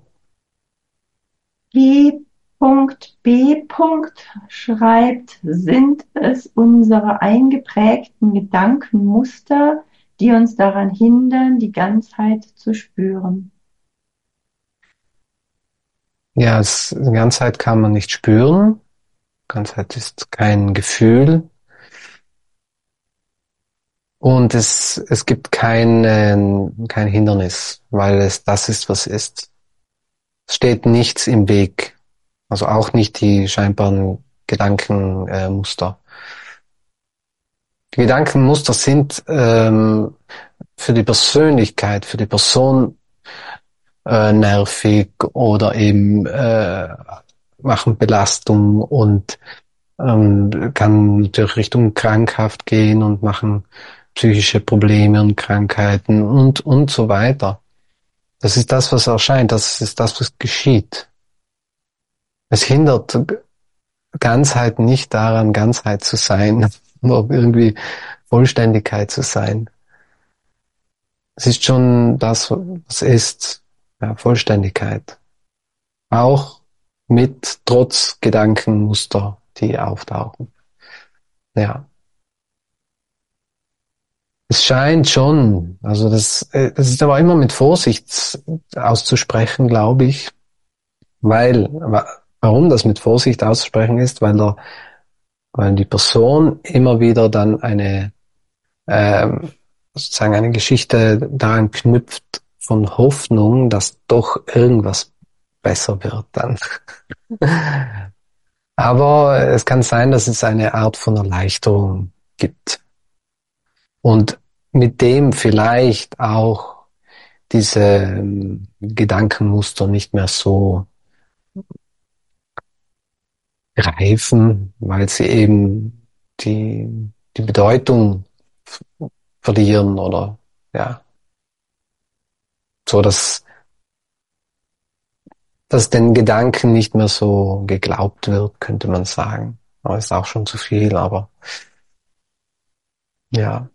G. B. schreibt, sind es unsere eingeprägten Gedankenmuster, die uns daran hindern, die Ganzheit zu spüren? Ja, es, die Ganzheit kann man nicht spüren. Ganzheit ist kein Gefühl. Und es, es gibt kein, kein Hindernis, weil es das ist, was ist. Es steht nichts im Weg. Also auch nicht die scheinbaren Gedankenmuster. Die Gedankenmuster sind ähm, für die Persönlichkeit, für die Person äh, nervig oder eben äh, machen Belastung und ähm, kann natürlich Richtung krankhaft gehen und machen psychische Probleme und Krankheiten und und so weiter. Das ist das, was erscheint, das ist das, was geschieht. Es hindert Ganzheit nicht daran, Ganzheit zu sein oder irgendwie Vollständigkeit zu sein. Es ist schon das, was ist, ja, Vollständigkeit. Auch mit trotz Gedankenmuster, die auftauchen. Ja. Es scheint schon, also das, äh, das ist aber immer mit Vorsicht auszusprechen, glaube ich, weil, warum das mit Vorsicht auszusprechen ist, weil der, weil die Person immer wieder dann eine, ähm, sozusagen eine Geschichte daran knüpft von Hoffnung, dass doch irgendwas besser wird dann. Aber es kann sein, dass es eine Art von Erleichterung gibt. Und mit dem vielleicht auch diese ähm, Gedankenmuster nicht mehr so reifen, weil sie eben die, die Bedeutung verlieren oder ja, so dass, dass den Gedanken nicht mehr so geglaubt wird, könnte man sagen. Aber ist auch schon zu viel, aber ja.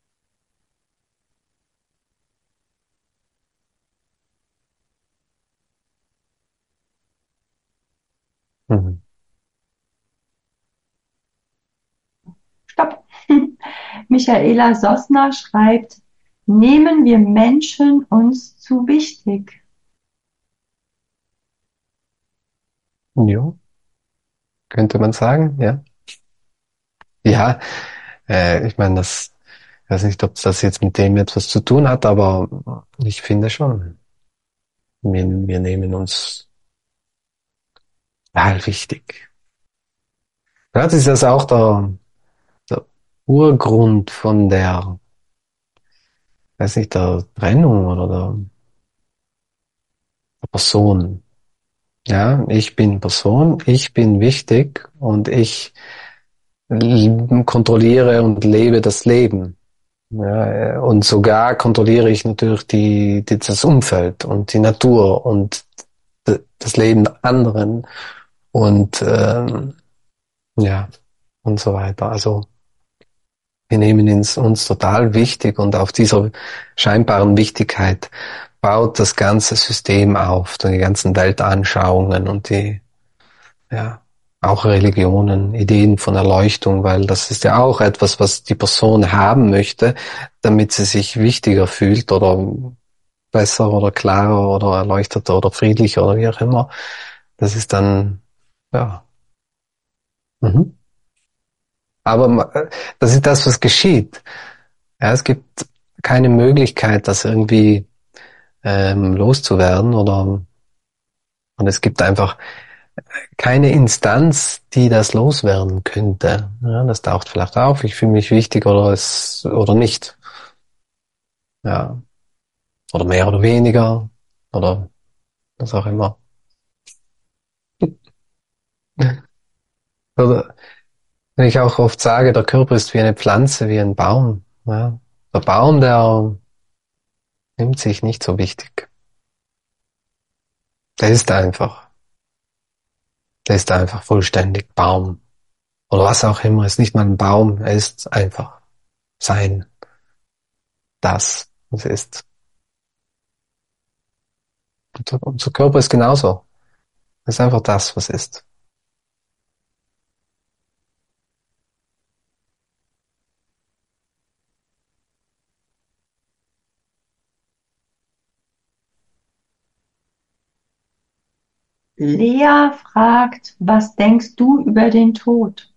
Mhm. Stopp. Michaela Sossner schreibt, nehmen wir Menschen uns zu wichtig? Ja, könnte man sagen, ja. Ja, äh, ich meine, das Ich weiß nicht, ob das jetzt mit dem etwas zu tun hat, aber ich finde schon, wir, wir nehmen uns total wichtig. Vielleicht ist das auch der, der Urgrund von der, weiß nicht, der Trennung oder der, der Person. Ja, ich bin Person, ich bin wichtig und ich kontrolliere und lebe das Leben. Ja, und sogar kontrolliere ich natürlich die, die, das Umfeld und die Natur und das Leben der anderen und ähm, ja und so weiter. Also wir nehmen uns, uns total wichtig und auf dieser scheinbaren Wichtigkeit baut das ganze System auf, die ganzen Weltanschauungen und die ja auch Religionen, Ideen von Erleuchtung, weil das ist ja auch etwas, was die Person haben möchte, damit sie sich wichtiger fühlt oder besser oder klarer oder erleuchteter oder friedlicher oder wie auch immer. Das ist dann, ja. Mhm. Aber äh, das ist das, was geschieht. Ja, es gibt keine Möglichkeit, das irgendwie ähm, loszuwerden oder und es gibt einfach keine Instanz, die das loswerden könnte. Ja, das taucht vielleicht auf, ich fühle mich wichtig oder es oder nicht. Ja, oder mehr oder weniger oder was auch immer. Oder wenn ich auch oft sage, der Körper ist wie eine Pflanze, wie ein Baum. Ja, der Baum, der nimmt sich nicht so wichtig. Der ist einfach. Der ist einfach vollständig Baum. Oder was auch immer. Ist nicht mal ein Baum. Er ist einfach sein. Das, was ist. Und unser Körper ist genauso. Er ist einfach das, was ist. Lea fragt, was denkst du über den Tod?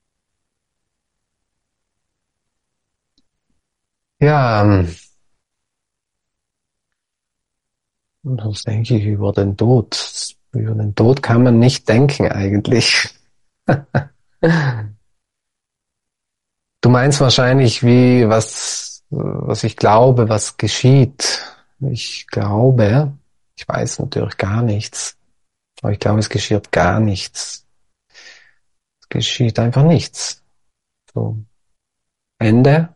Ja, ähm, was denke ich über den Tod? Über den Tod kann man nicht denken eigentlich. Du meinst wahrscheinlich, wie, was, was ich glaube, was geschieht. Ich glaube, ich weiß natürlich gar nichts, aber ich glaube, es geschieht gar nichts. Es geschieht einfach nichts. So, Ende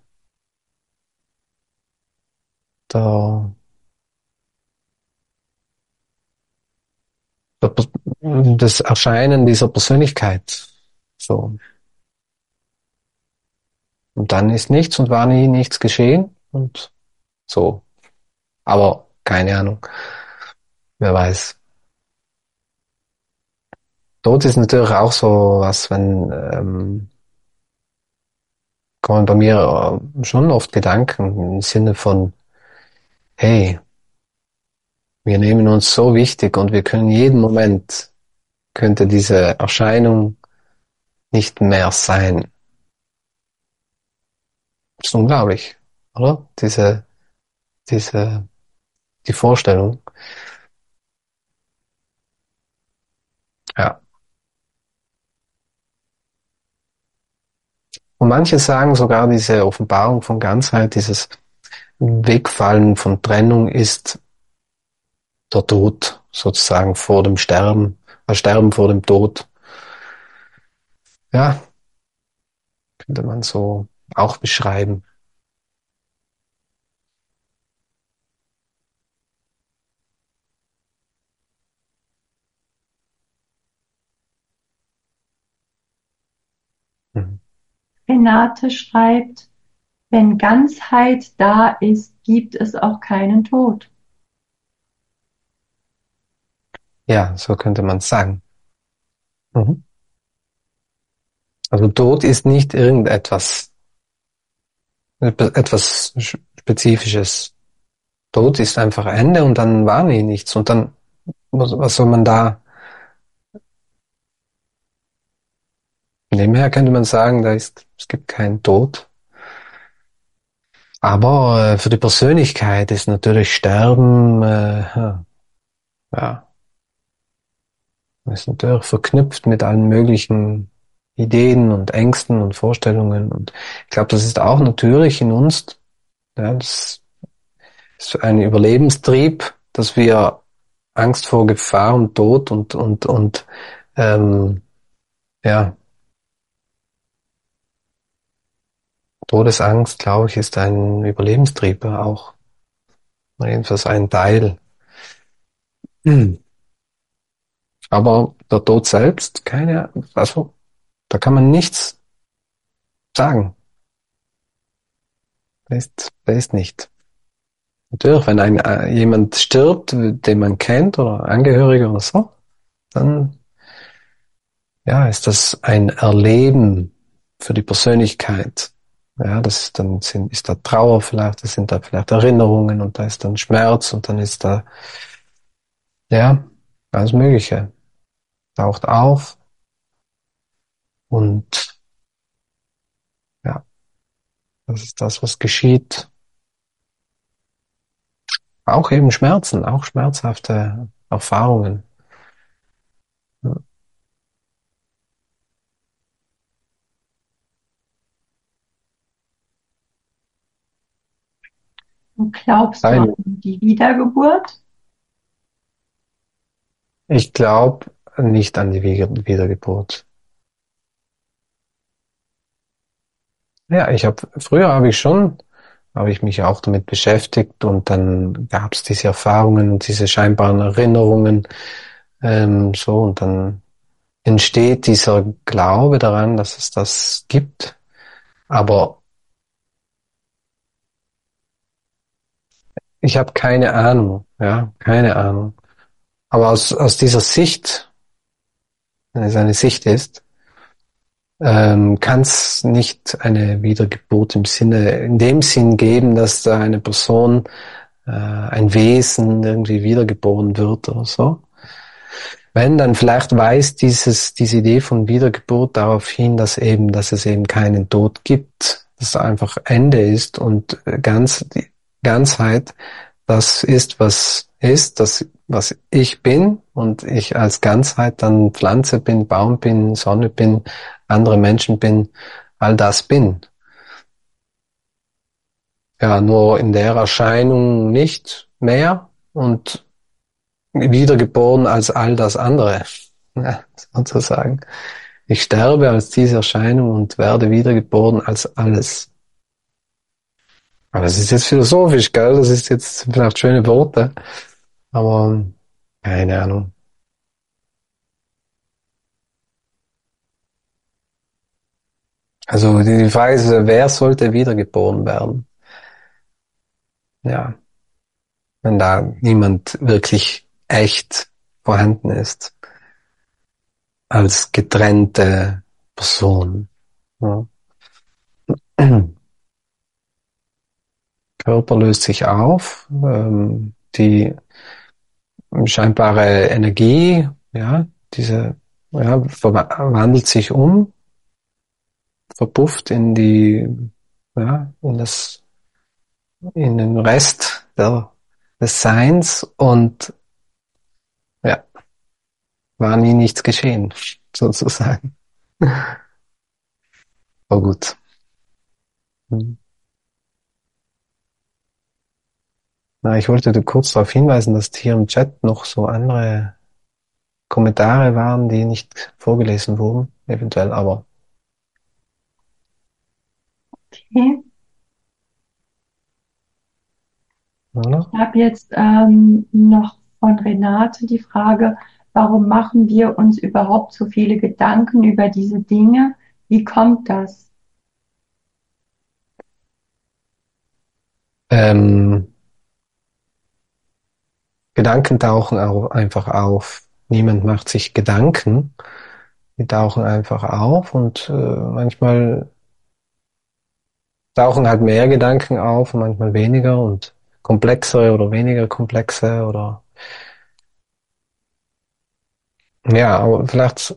der, der, des Erscheinen dieser Persönlichkeit. So. Und dann ist nichts und war nie nichts geschehen und so. Aber keine Ahnung. Wer weiß. Tod ist natürlich auch so was, wenn, ähm, kommen bei mir äh, schon oft Gedanken im Sinne von, hey, wir nehmen uns so wichtig und wir können jeden Moment, könnte diese Erscheinung nicht mehr sein. Das ist unglaublich, oder? Diese, diese, die Vorstellung. Ja. Und manche sagen sogar, diese Offenbarung von Ganzheit, dieses Wegfallen von Trennung ist der Tod sozusagen vor dem Sterben, das Sterben vor dem Tod. Ja, könnte man so auch beschreiben. Mhm. Renate schreibt, wenn Ganzheit da ist, gibt es auch keinen Tod. Ja, so könnte man es sagen. Mhm. Also Tod ist nicht irgendetwas, etwas Spezifisches. Tod ist einfach Ende und dann war nie nichts. Und dann, was, was soll man da, nebenher könnte man sagen, da ist, es gibt keinen Tod. Aber äh, für die Persönlichkeit ist natürlich Sterben, äh, ja, ist natürlich verknüpft mit allen möglichen Ideen und Ängsten und Vorstellungen. Und ich glaube, das ist auch natürlich in uns. Ja, das ist ein Überlebenstrieb, dass wir Angst vor Gefahr und Tod und und und ähm, ja, Todesangst, glaube ich, ist ein Überlebenstrieb auch, jedenfalls ein Teil. Hm. Aber der Tod selbst, keine, also da kann man nichts sagen. Der ist, der ist nicht. Natürlich, wenn ein, äh, jemand stirbt, den man kennt oder Angehörige oder so, dann ja, ist das ein Erleben für die Persönlichkeit. Ja, das ist dann sind, ist da Trauer vielleicht, das sind da vielleicht Erinnerungen und da ist dann Schmerz und dann ist da, ja, alles Mögliche taucht auf und ja, das ist das, was geschieht. Auch eben Schmerzen, auch schmerzhafte Erfahrungen. Und glaubst du an Nein, die Wiedergeburt? ich glaube nicht an die Wiedergeburt. Ja, ich habe früher habe ich schon, habe ich mich auch damit beschäftigt und dann gab es diese Erfahrungen und diese scheinbaren Erinnerungen ähm, so und dann entsteht dieser Glaube daran, dass es das gibt. Aber ich habe keine Ahnung, ja, keine Ahnung. Aber aus aus dieser Sicht, wenn es eine Sicht ist, ähm, kann es nicht eine Wiedergeburt im Sinne, in dem Sinn geben, dass da eine Person, äh, ein Wesen irgendwie wiedergeboren wird oder so. Wenn, dann vielleicht weist dieses, diese Idee von Wiedergeburt darauf hin, dass eben, dass es eben keinen Tod gibt, dass einfach Ende ist und ganz, die Ganzheit, das ist, was ist, das, was ich bin und ich als Ganzheit dann Pflanze bin, Baum bin, Sonne bin, andere Menschen bin, all das bin. Ja, nur in der Erscheinung nicht mehr und wiedergeboren als all das andere, ja, sozusagen. Ich sterbe als diese Erscheinung und werde wiedergeboren als alles. Aber das ist jetzt philosophisch, gell? Das ist jetzt vielleicht schöne Worte, aber keine Ahnung. Also die Frage ist, wer sollte wiedergeboren werden? Ja, wenn da niemand wirklich echt vorhanden ist als getrennte Person. Ja. Körper löst sich auf, ähm, die scheinbare Energie, ja, diese, ja, verwandelt sich um, verpufft in die, ja, in das, in den Rest der, des Seins und, ja, war nie nichts geschehen, sozusagen. Aber gut. Hm. Na, ich wollte dir kurz darauf hinweisen, dass hier im Chat noch so andere Kommentare waren, die nicht vorgelesen wurden, eventuell, aber, Okay. oder? Ich habe jetzt ähm, noch von Renate die Frage, warum machen wir uns überhaupt so viele Gedanken über diese Dinge? Wie kommt das? Ähm, Gedanken tauchen auch einfach auf. Niemand macht sich Gedanken. Die tauchen einfach auf und äh, manchmal tauchen halt mehr Gedanken auf und manchmal weniger und komplexere oder weniger komplexe oder ja, aber vielleicht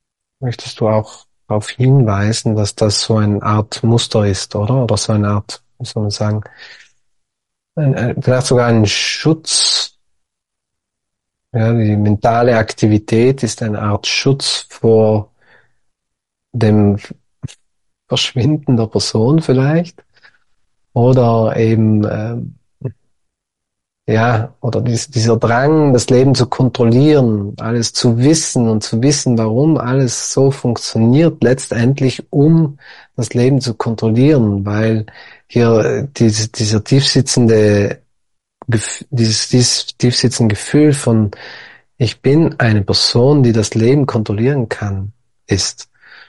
möchtest du auch darauf hinweisen, dass das so eine Art Muster ist, oder? Oder so eine Art wie soll man sagen, ein, ein, vielleicht sogar ein Schutz. Ja, die mentale Aktivität ist eine Art Schutz vor dem Verschwinden der Person vielleicht oder eben ähm, ja, oder dies, dieser Drang, das Leben zu kontrollieren, alles zu wissen und zu wissen, warum alles so funktioniert, letztendlich um das Leben zu kontrollieren, weil hier diese, dieser tiefsitzende, dieses, dieses tiefsitzende Gefühl von ich bin eine Person, die das Leben kontrollieren kann, ist.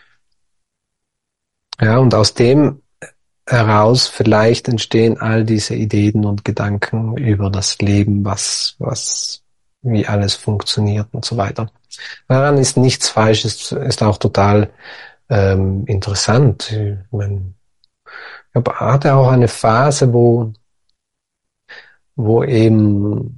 Ja, und aus dem heraus vielleicht entstehen all diese Ideen und Gedanken über das Leben, was, was, wie alles funktioniert und so weiter. Daran ist nichts falsch, ist, ist auch total ähm, interessant. Ich, mein, ich hatte auch eine Phase, wo, wo eben,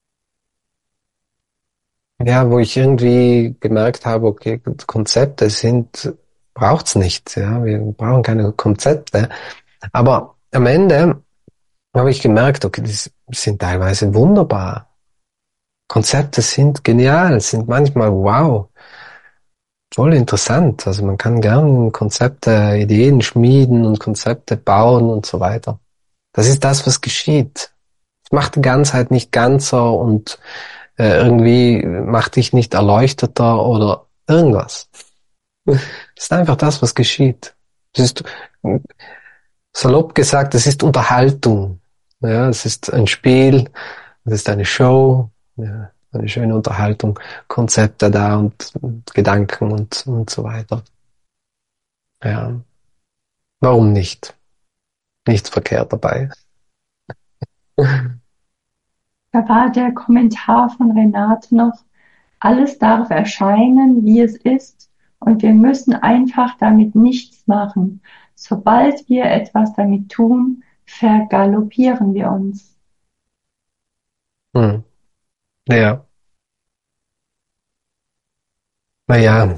ja, wo ich irgendwie gemerkt habe, okay, Konzepte sind, braucht's nicht, ja, wir brauchen keine Konzepte. Aber am Ende habe ich gemerkt, okay, die sind teilweise wunderbar. Konzepte sind genial, sind manchmal wow, voll interessant. Also man kann gern Konzepte, Ideen schmieden und Konzepte bauen und so weiter. Das ist das, was geschieht. Es macht die Ganzheit nicht ganzer und äh, irgendwie macht dich nicht erleuchteter oder irgendwas. Es ist einfach das, was geschieht. Es ist salopp gesagt, es ist Unterhaltung. Ja, es ist ein Spiel, es ist eine Show, ja, eine schöne Unterhaltung, Konzepte da und, und Gedanken und, und so weiter. Ja, warum nicht? Nichts verkehrt dabei. Da war der Kommentar von Renate noch, alles darf erscheinen, wie es ist, und wir müssen einfach damit nichts machen. Sobald wir etwas damit tun, vergaloppieren wir uns. Hm. Ja, naja,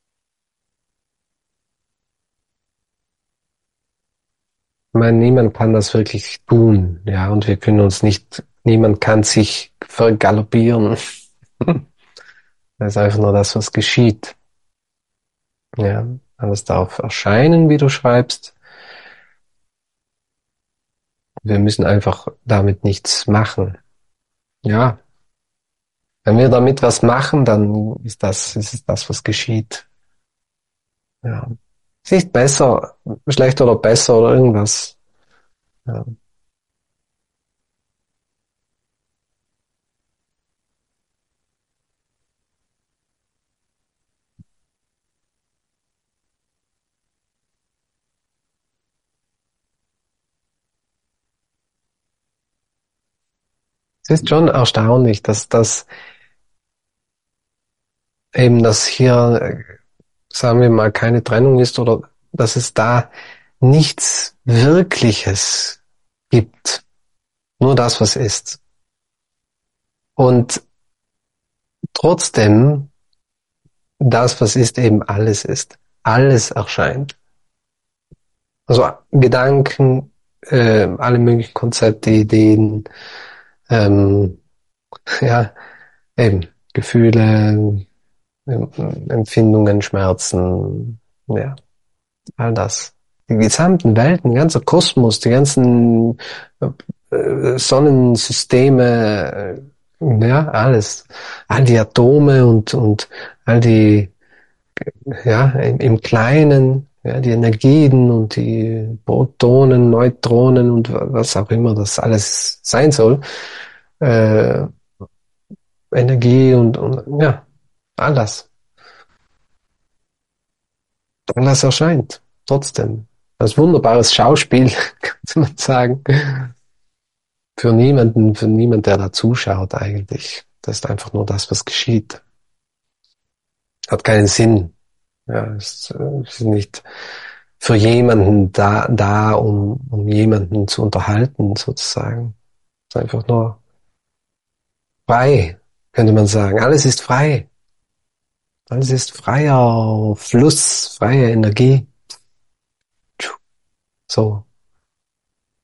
ich meine, niemand kann das wirklich tun, ja, und wir können uns nicht, niemand kann sich vergaloppieren. Das ist einfach nur das, was geschieht. Ja, alles darf erscheinen, wie du schreibst. Wir müssen einfach damit nichts machen. Ja, wenn wir damit was machen, dann ist das, ist es das, was geschieht. Ja. Es ist besser, schlecht oder besser oder irgendwas. Ja. Es ist schon erstaunlich, dass das eben, dass hier, äh, sagen wir mal, keine Trennung ist oder dass es da nichts Wirkliches gibt. Nur das, was ist. Und trotzdem, das, was ist, eben alles ist. Alles erscheint. Also Gedanken, äh, alle möglichen Konzepte, Ideen, ähm, ja, eben Gefühle, Empfindungen, Schmerzen, ja, all das. Die gesamten Welten, der ganze Kosmos, die ganzen äh, Sonnensysteme, äh, ja, alles. All die Atome und, und all die, ja, im, im Kleinen, ja, die Energien und die Protonen, Neutronen und was auch immer das alles sein soll, äh, Energie und, und ja, all das. All das erscheint. Trotzdem. Als wunderbares Schauspiel, kann man sagen. Für niemanden, für niemanden, der da zuschaut eigentlich. Das ist einfach nur das, was geschieht. Hat keinen Sinn. Ja, es ist nicht für jemanden da, da um, um jemanden zu unterhalten, sozusagen. Es ist einfach nur frei, könnte man sagen. Alles ist frei. Alles ist freier Fluss, freie Energie. So.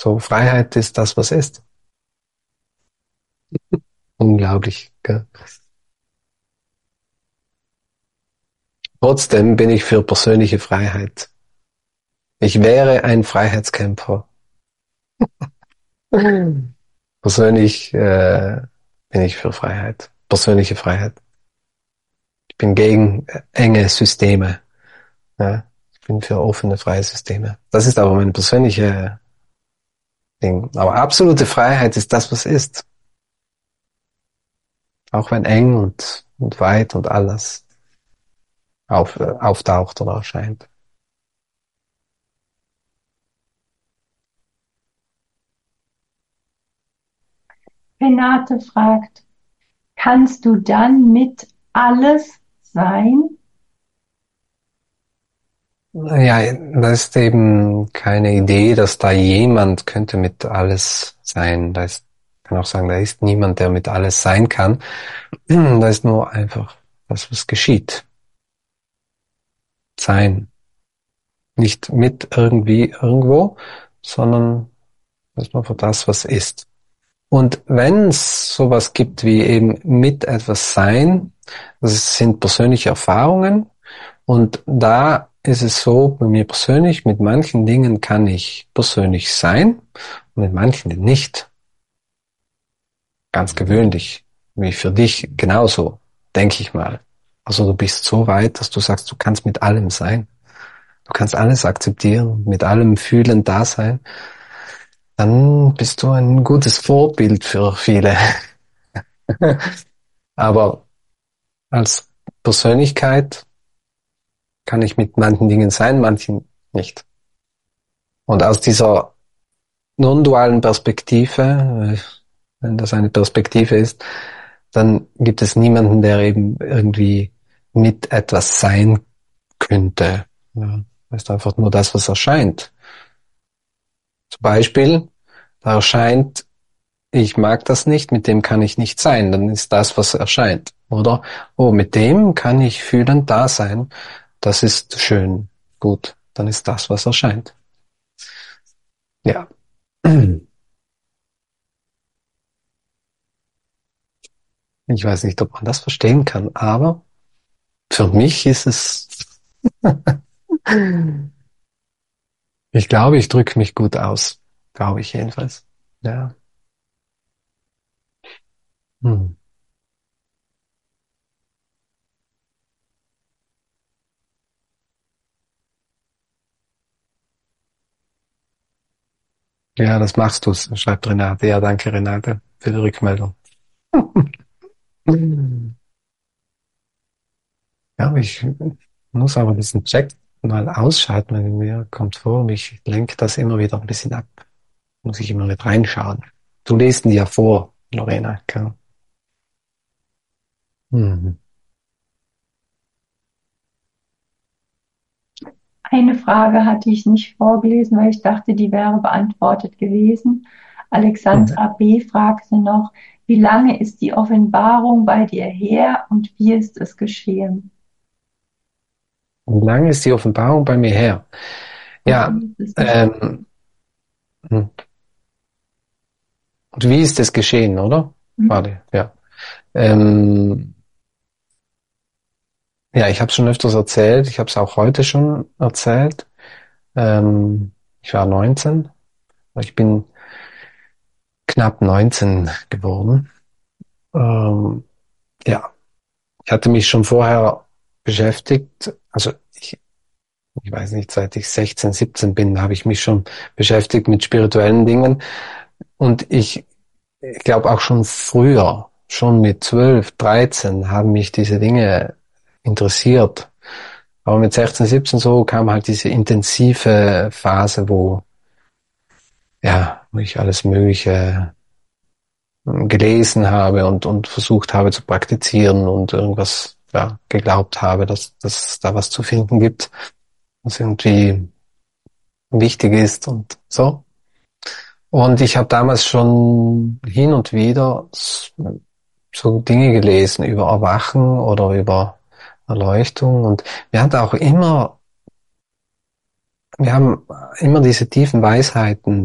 So, Freiheit ist das, was ist. Unglaublich, gell? Trotzdem bin ich für persönliche Freiheit. Ich wäre ein Freiheitskämpfer. Persönlich äh, bin ich für Freiheit. Persönliche Freiheit. Ich bin gegen enge Systeme. Ja? Ich bin für offene, freie Systeme. Das ist aber mein persönliches Ding. Aber absolute Freiheit ist das, was ist. Auch wenn eng und, und weit und alles auf, äh, auftaucht oder erscheint. Renate fragt, kannst du dann mit alles sein? Ja, das ist eben keine Idee, dass da jemand könnte mit alles sein. Da ist, kann auch sagen, da ist niemand, der mit alles sein kann. Da ist nur einfach das, was geschieht. Sein. Nicht mit irgendwie irgendwo, sondern das ist nur für das, was ist. Und wenn es sowas gibt wie eben mit etwas sein, das sind persönliche Erfahrungen. Und da ist es so, bei mir persönlich, mit manchen Dingen kann ich persönlich sein und mit manchen nicht. Ganz gewöhnlich. Wie für dich genauso, denke ich mal. Also du bist so weit, dass du sagst, du kannst mit allem sein. Du kannst alles akzeptieren, mit allem fühlen, da sein. Dann bist du ein gutes Vorbild für viele. Aber als Persönlichkeit kann ich mit manchen Dingen sein, manchen nicht. Und aus dieser non-dualen Perspektive, wenn das eine Perspektive ist, dann gibt es niemanden, der eben irgendwie mit etwas sein könnte. Ja, das ist einfach nur das, was erscheint. Zum Beispiel, da erscheint, ich mag das nicht, mit dem kann ich nicht sein, dann ist das, was erscheint. Oder, oh, mit dem kann ich fühlend da sein, das ist schön, gut, dann ist das, was erscheint. Ja. Ich weiß nicht, ob man das verstehen kann, aber für mich ist es, ich glaube, ich drücke mich gut aus. Glaube ich jedenfalls. Ja. Hm. Ja, das machst du, schreibt Renate. Ja, danke, Renate, für die Rückmeldung. Ja, ich muss aber diesen Check mal ausschalten, weil mir kommt vor, mich lenkt das immer wieder ein bisschen ab. Muss ich immer mit reinschauen. Du liest ihn ja vor, Lorena. Gell? Mhm. Eine Frage hatte ich nicht vorgelesen, weil ich dachte, die wäre beantwortet gewesen. Mhm. Alexandra B. fragte noch, wie lange ist die Offenbarung bei dir her und wie ist es geschehen? Wie lange ist die Offenbarung bei mir her? Und Ja, wie ist es geschehen? ähm, hm. Und wie ist es geschehen, oder? Hm? Warte, ja. Ähm, ja, ich habe es schon öfters erzählt. Ich habe es auch heute schon erzählt. Ähm, ich war neunzehn. Ich bin knapp neunzehn geworden. Ähm, ja, ich hatte mich schon vorher beschäftigt. Also ich, ich weiß nicht, seit ich sechzehn, siebzehn bin, habe ich mich schon beschäftigt mit spirituellen Dingen. Und ich, ich glaube auch schon früher, schon mit zwölf, dreizehn, haben mich diese Dinge interessiert. Aber mit sechzehn, siebzehn so kam halt diese intensive Phase, wo, ja, wo ich alles Mögliche gelesen habe und, und versucht habe zu praktizieren und irgendwas, ja, geglaubt habe, dass, dass es da was zu finden gibt, was irgendwie wichtig ist und so. Und ich habe damals schon hin und wieder so Dinge gelesen über Erwachen oder über Erleuchtung und wir hatten auch immer, wir haben immer diese tiefen Weisheiten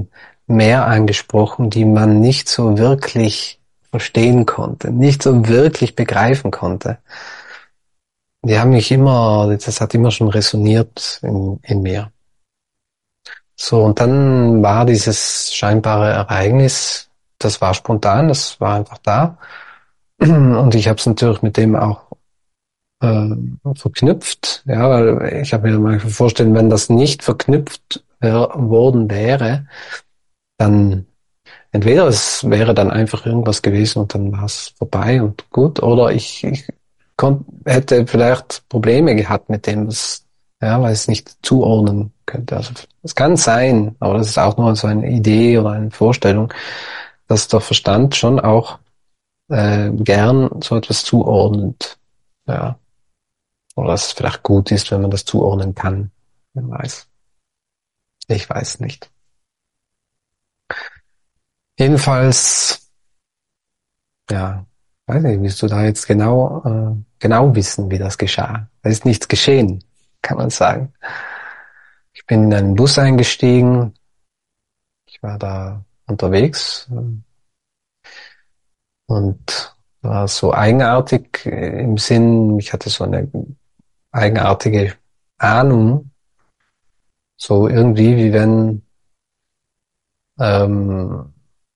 mehr angesprochen, die man nicht so wirklich verstehen konnte, nicht so wirklich begreifen konnte. Die haben mich immer, das hat immer schon resoniert in, in mir. So, und dann war dieses scheinbare Ereignis, das war spontan, das war einfach da. Und ich habe es natürlich mit dem auch äh, verknüpft, ja, weil ich habe mir mal vorstellen, wenn das nicht verknüpft wär, worden wäre, dann entweder es wäre dann einfach irgendwas gewesen und dann war es vorbei und gut, oder ich, ich konnt, hätte vielleicht Probleme gehabt mit dem, was, ja, weil ich es nicht zuordnen könnte. Also es kann sein, aber das ist auch nur so eine Idee oder eine Vorstellung, dass der Verstand schon auch äh, gern so etwas zuordnet. Ja. Oder dass es vielleicht gut ist, wenn man das zuordnen kann. Wer weiß. Ich weiß nicht. Jedenfalls, ja, weiß nicht, willst du da jetzt genau, äh, genau wissen, wie das geschah? Da ist nichts geschehen, kann man sagen. Ich bin in einen Bus eingestiegen. Ich war da unterwegs äh, und war so eigenartig äh, im Sinn, ich hatte so eine eigenartige Ahnung, so irgendwie, wie wenn, ähm,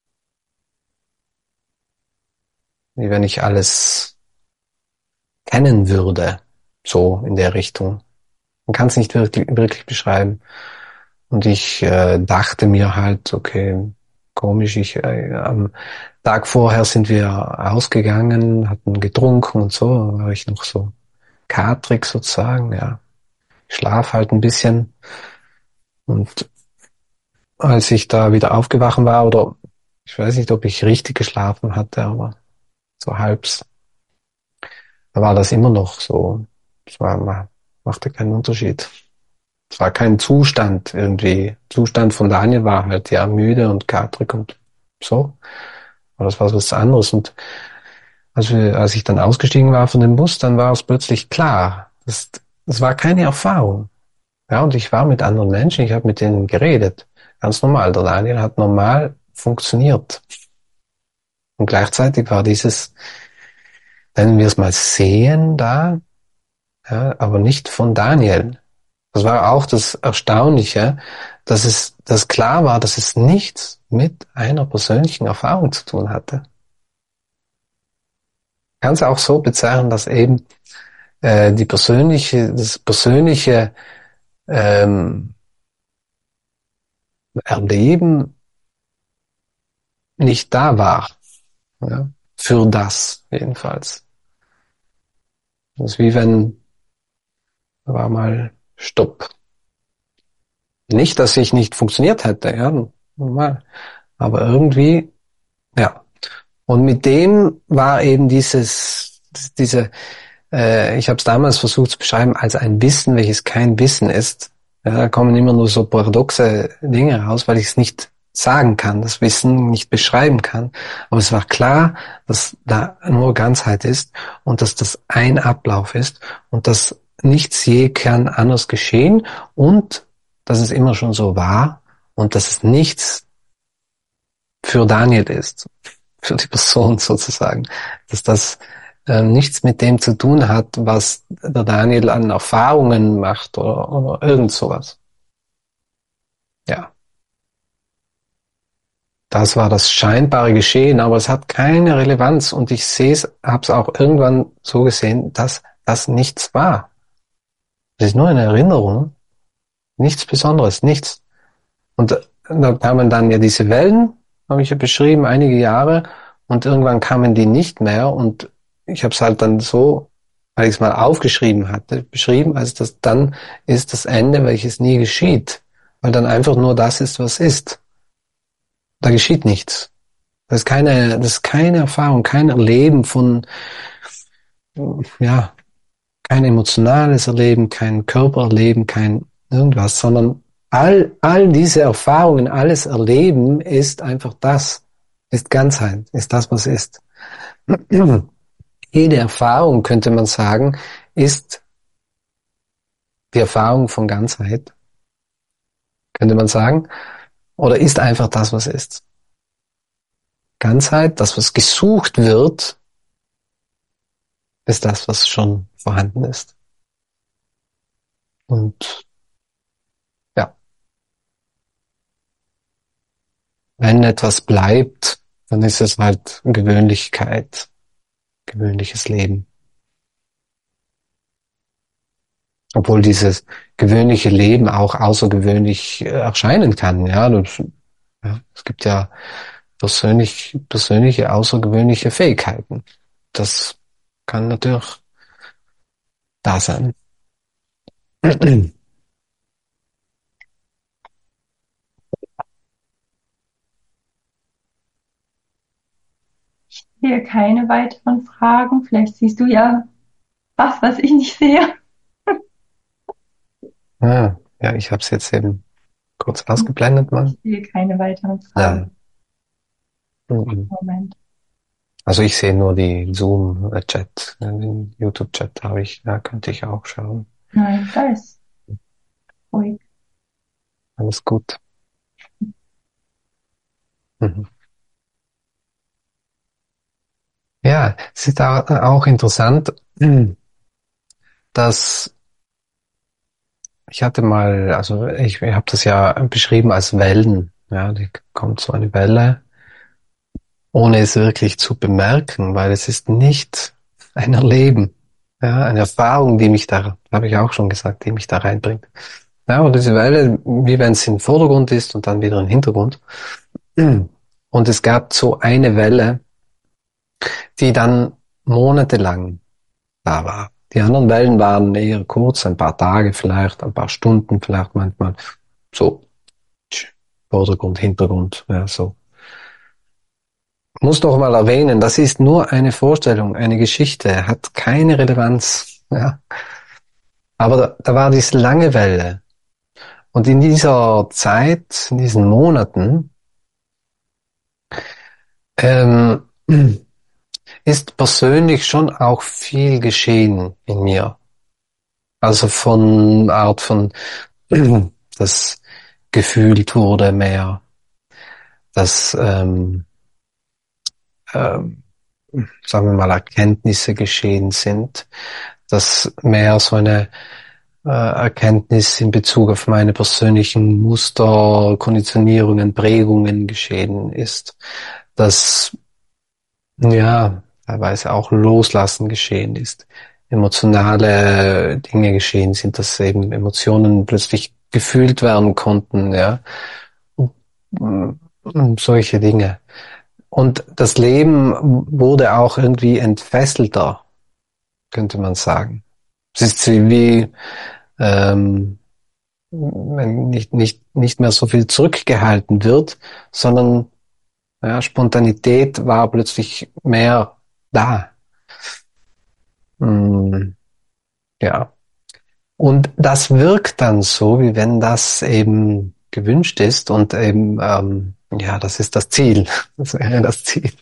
wie wenn ich alles kennen würde, so in der Richtung. Man kann es nicht wirklich, wirklich beschreiben. Und ich äh, dachte mir halt, okay, komisch, ich, äh, am Tag vorher sind wir ausgegangen, hatten getrunken und so, war ich noch so katrig sozusagen, ja. Ich schlaf halt ein bisschen. Und als ich da wieder aufgewachen war, oder ich weiß nicht, ob ich richtig geschlafen hatte, aber so halbs, da war das immer noch so. Es war, machte keinen Unterschied. Es war kein Zustand irgendwie. Zustand von Daniel war halt ja müde und katrig und so. Aber das war was anderes. Und als, wir, als ich dann ausgestiegen war von dem Bus, dann war es plötzlich klar. Das, das war keine Erfahrung. Ja, und ich war mit anderen Menschen, ich habe mit denen geredet. Ganz normal. Der Daniel hat normal funktioniert. Und gleichzeitig war dieses, nennen wir es mal Sehen da, ja, aber nicht von Daniel. Das war auch das Erstaunliche, dass es, dass klar war, dass es nichts mit einer persönlichen Erfahrung zu tun hatte. Ich kann es auch so bezeichnen, dass eben äh, die persönliche, das persönliche ähm, Erleben nicht da war. Ja? Für das jedenfalls. Das ist wie wenn, da war mal Stopp. Nicht, dass ich nicht funktioniert hätte, ja, normal. Aber irgendwie, ja. Und mit dem war eben dieses, diese, äh, ich habe es damals versucht zu beschreiben, als ein Wissen, welches kein Wissen ist. Ja, da kommen immer nur so paradoxe Dinge raus, weil ich es nicht sagen kann, das Wissen nicht beschreiben kann. Aber es war klar, dass da nur Ganzheit ist und dass das ein Ablauf ist und dass nichts je kann anders geschehen und dass es immer schon so war und dass es nichts für Daniel ist, für die Person sozusagen, dass das äh, nichts mit dem zu tun hat, was der Daniel an Erfahrungen macht oder, oder irgend sowas. Ja, das war das scheinbare Geschehen, aber es hat keine Relevanz und ich sehe es, habe es auch irgendwann so gesehen, dass das nichts war. Es ist nur eine Erinnerung, nichts Besonderes, nichts. Und da kamen dann ja diese Wellen, habe ich ja beschrieben, einige Jahre. Und irgendwann kamen die nicht mehr. Und ich habe es halt dann so, weil ich es mal aufgeschrieben hatte, beschrieben, als das dann ist das Ende, welches nie geschieht. Weil dann einfach nur das ist, was ist. Da geschieht nichts. Das ist keine, das ist keine Erfahrung, kein Erleben von, ja, kein emotionales Erleben, kein Körpererleben, kein irgendwas, sondern all, all diese Erfahrungen, alles Erleben ist einfach das, ist Ganzheit, ist das, was ist. Jede Erfahrung, könnte man sagen, ist die Erfahrung von Ganzheit, könnte man sagen. Oder ist einfach das, was ist? Ganzheit, das, was gesucht wird, ist das, was schon vorhanden ist. Und ja, wenn etwas bleibt, dann ist es halt Gewöhnlichkeit, gewöhnliches Leben. Obwohl dieses gewöhnliche Leben auch außergewöhnlich erscheinen kann. Ja, das, ja es gibt ja persönlich, persönliche außergewöhnliche Fähigkeiten. Das kann natürlich da sein. Ich sehe keine weiteren Fragen. Vielleicht siehst du ja was, was ich nicht sehe. Ah, ja, ich habe es jetzt eben kurz ausgeblendet mal. Ich sehe keine weiteren Ja. Fragen. Mhm. Moment. Also ich sehe nur die Zoom-Chat, den YouTube-Chat habe ich, da könnte ich auch schauen. Nein, da ist ruhig. Alles gut. Mhm. Ja, es ist auch interessant, dass ich hatte mal, also ich, ich habe das ja beschrieben als Wellen. Ja, da kommt so eine Welle, ohne es wirklich zu bemerken, weil es ist nicht ein Erleben, ja, eine Erfahrung, die mich da, habe ich auch schon gesagt, die mich da reinbringt. Ja, und diese Welle, wie wenn es im Vordergrund ist und dann wieder im Hintergrund. Und es gab so eine Welle, die dann monatelang da war. Die anderen Wellen waren eher kurz, ein paar Tage vielleicht, ein paar Stunden vielleicht manchmal. So Vordergrund, Hintergrund, ja, so. Ich muss noch mal erwähnen, das ist nur eine Vorstellung, eine Geschichte, hat keine Relevanz, ja. Aber da, da war diese lange Welle. Und in dieser Zeit, in diesen Monaten, ähm, ist persönlich schon auch viel geschehen in mir. Also von Art von, das gefühlt wurde mehr, dass, ähm, ähm, sagen wir mal, Erkenntnisse geschehen sind, dass mehr so eine äh, Erkenntnis in Bezug auf meine persönlichen Muster, Konditionierungen, Prägungen geschehen ist, dass ja teilweise auch Loslassen geschehen ist, emotionale Dinge geschehen sind, dass eben Emotionen plötzlich gefühlt werden konnten, ja, und, und solche Dinge. Und das Leben wurde auch irgendwie entfesselter, könnte man sagen. Es ist wie ähm, wenn nicht, nicht, nicht mehr so viel zurückgehalten wird, sondern ja, Spontanität war plötzlich mehr da. Hm, ja. Und das wirkt dann so, wie wenn das eben gewünscht ist und eben, ähm, ja, das ist das Ziel. Das wäre das Ziel.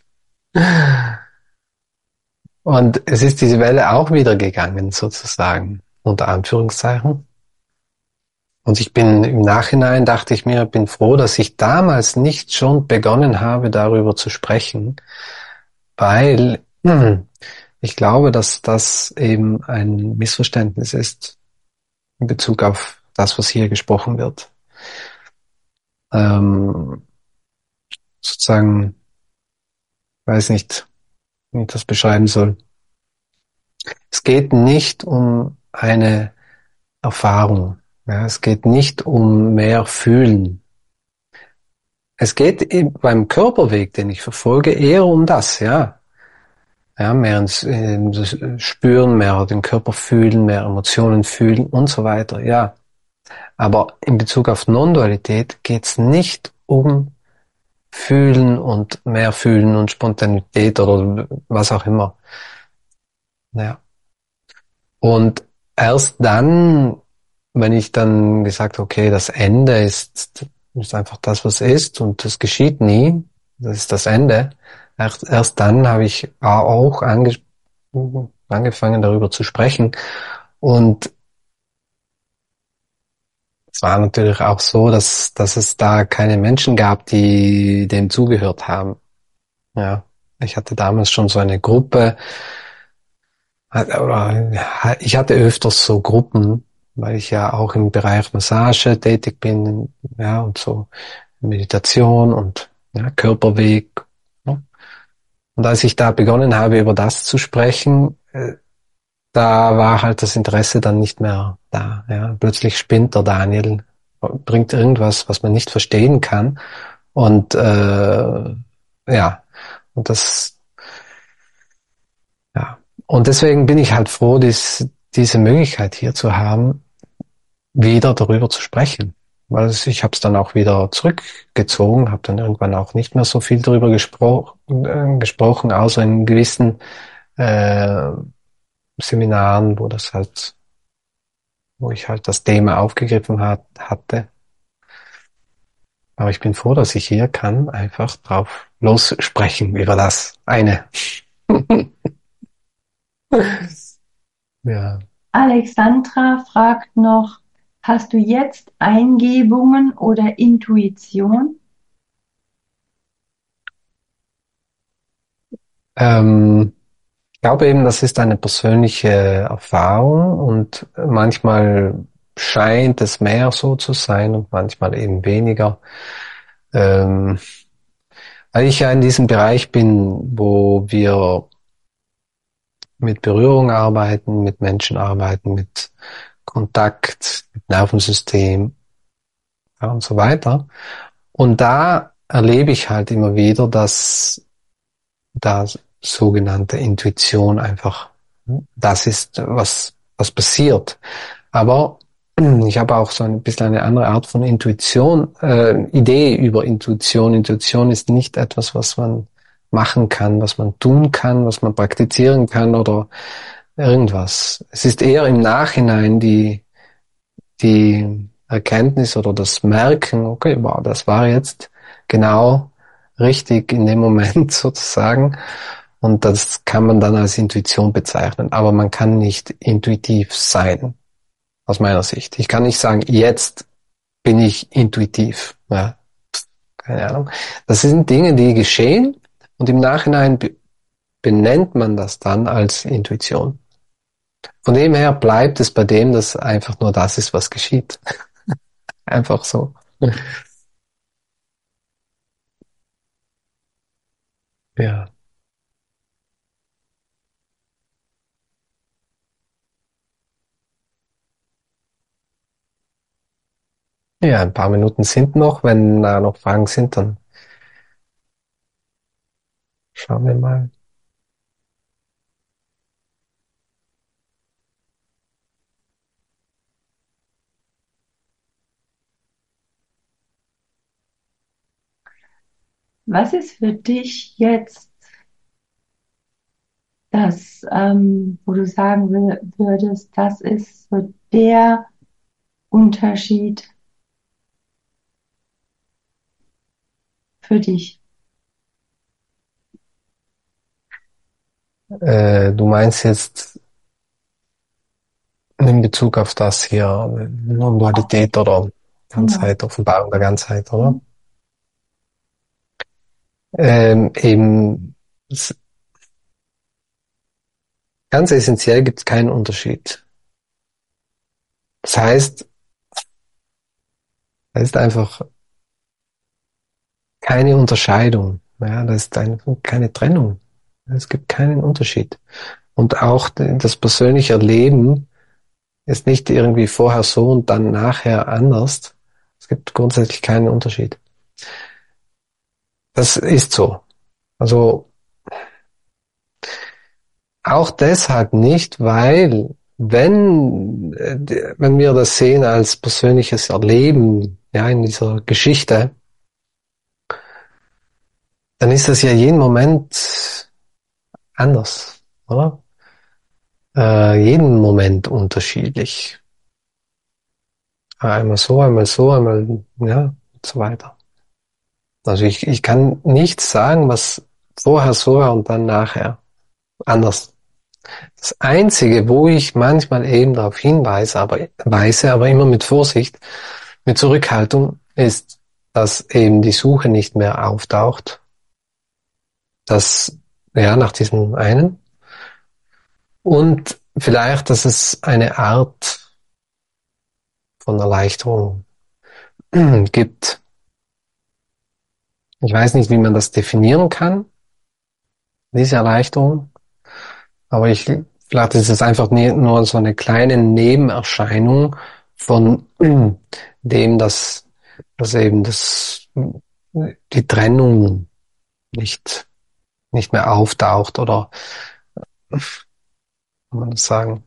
Und es ist diese Welle auch wieder gegangen, sozusagen, unter Anführungszeichen. Und ich bin im Nachhinein, dachte ich mir, bin froh, dass ich damals nicht schon begonnen habe, darüber zu sprechen, weil hm, ich glaube, dass das eben ein Missverständnis ist in Bezug auf das, was hier gesprochen wird. Ähm, sozusagen, weiß nicht, wie ich das beschreiben soll. Es geht nicht um eine Erfahrung. Ja, es geht nicht um mehr Fühlen. Es geht beim Körperweg, den ich verfolge, eher um das, ja. Ja, mehr ins, ins Spüren, mehr den Körper fühlen, mehr Emotionen fühlen und so weiter, ja. Aber in Bezug auf Non-Dualität geht's nicht um Fühlen und mehr Fühlen und Spontanität oder was auch immer. Ja. Und erst dann, wenn ich dann gesagt, okay, das Ende ist, ist einfach das, was ist und das geschieht nie, das ist das Ende. Erst, erst dann habe ich auch ange, angefangen, darüber zu sprechen. Und es war natürlich auch so, dass, dass es da keine Menschen gab, die dem zugehört haben. Ja. Ich hatte damals schon so eine Gruppe, oder ich hatte öfters so Gruppen, weil ich ja auch im Bereich Massage tätig bin, ja, und so Meditation und ja, Körperweg. Ja. Und als ich da begonnen habe, über das zu sprechen, äh, da war halt das Interesse dann nicht mehr da. Ja. Plötzlich spinnt der Daniel, bringt irgendwas, was man nicht verstehen kann. Und äh, ja, und das, ja. Und deswegen bin ich halt froh, dies, diese Möglichkeit hier zu haben, wieder darüber zu sprechen. Weil ich habe es dann auch wieder zurückgezogen, habe dann irgendwann auch nicht mehr so viel darüber gespro äh, gesprochen, außer in gewissen äh, Seminaren, wo das halt, wo ich halt das Thema aufgegriffen hat, hatte. Aber ich bin froh, dass ich hier kann, einfach drauf lossprechen über das eine. Ja. Alexandra fragt noch, hast du jetzt Eingebungen oder Intuition? Ähm, ich glaube eben, das ist eine persönliche Erfahrung und manchmal scheint es mehr so zu sein und manchmal eben weniger. Ähm, weil ich ja in diesem Bereich bin, wo wir mit Berührung arbeiten, mit Menschen arbeiten, mit Kontakt, mit Nervensystem, ja, und so weiter. Und da erlebe ich halt immer wieder, dass da sogenannte Intuition einfach das ist, was, was passiert. Aber ich habe auch so ein bisschen eine andere Art von Intuition, äh, Idee über Intuition. Intuition ist nicht etwas, was man machen kann, was man tun kann, was man praktizieren kann oder irgendwas. Es ist eher im Nachhinein die, die Erkenntnis oder das Merken, okay, wow, das war jetzt genau richtig in dem Moment sozusagen. Und das kann man dann als Intuition bezeichnen. Aber man kann nicht intuitiv sein, aus meiner Sicht. Ich kann nicht sagen, jetzt bin ich intuitiv. Ja, keine Ahnung. Das sind Dinge, die geschehen und im Nachhinein benennt man das dann als Intuition. Von dem her bleibt es bei dem, dass einfach nur das ist, was geschieht. Einfach so. Ja. Ja, ein paar Minuten sind noch. Wenn da noch Fragen sind, dann schauen wir mal. Was ist für dich jetzt das, ähm, wo du sagen würdest, das ist so der Unterschied für dich? Äh, du meinst jetzt in Bezug auf das hier, Non-Dualität oder Genau. Ganzheit, Offenbarung der Ganzheit, oder? Ähm, eben, s- ganz essentiell gibt es keinen Unterschied. Das heißt, es ist einfach keine Unterscheidung. Ja, das ist einfach keine Trennung. Es gibt keinen Unterschied. Und auch das persönliche Erleben ist nicht irgendwie vorher so und dann nachher anders. Es gibt grundsätzlich keinen Unterschied. Das ist so. Also auch deshalb nicht, weil wenn, äh, wenn wir das sehen als persönliches Erleben, ja, in dieser Geschichte, dann ist das ja jeden Moment anders, oder? Äh, jeden Moment unterschiedlich. Einmal so, einmal so, einmal, ja, und so weiter. Also ich, ich kann nichts sagen, was vorher so war und dann nachher anders. Das Einzige, wo ich manchmal eben darauf hinweise, aber, weise, aber immer mit Vorsicht, Mit Zurückhaltung ist, dass eben die Suche nicht mehr auftaucht, dass, ja, nach diesem einen. Und vielleicht, dass es eine Art von Erleichterung gibt. Ich weiß nicht, wie man das definieren kann, diese Erleichterung, aber ich, vielleicht ist es einfach nur so eine kleine Nebenerscheinung von dem, dass, dass eben das, die Trennung nicht, nicht mehr auftaucht oder, wie kann man das sagen,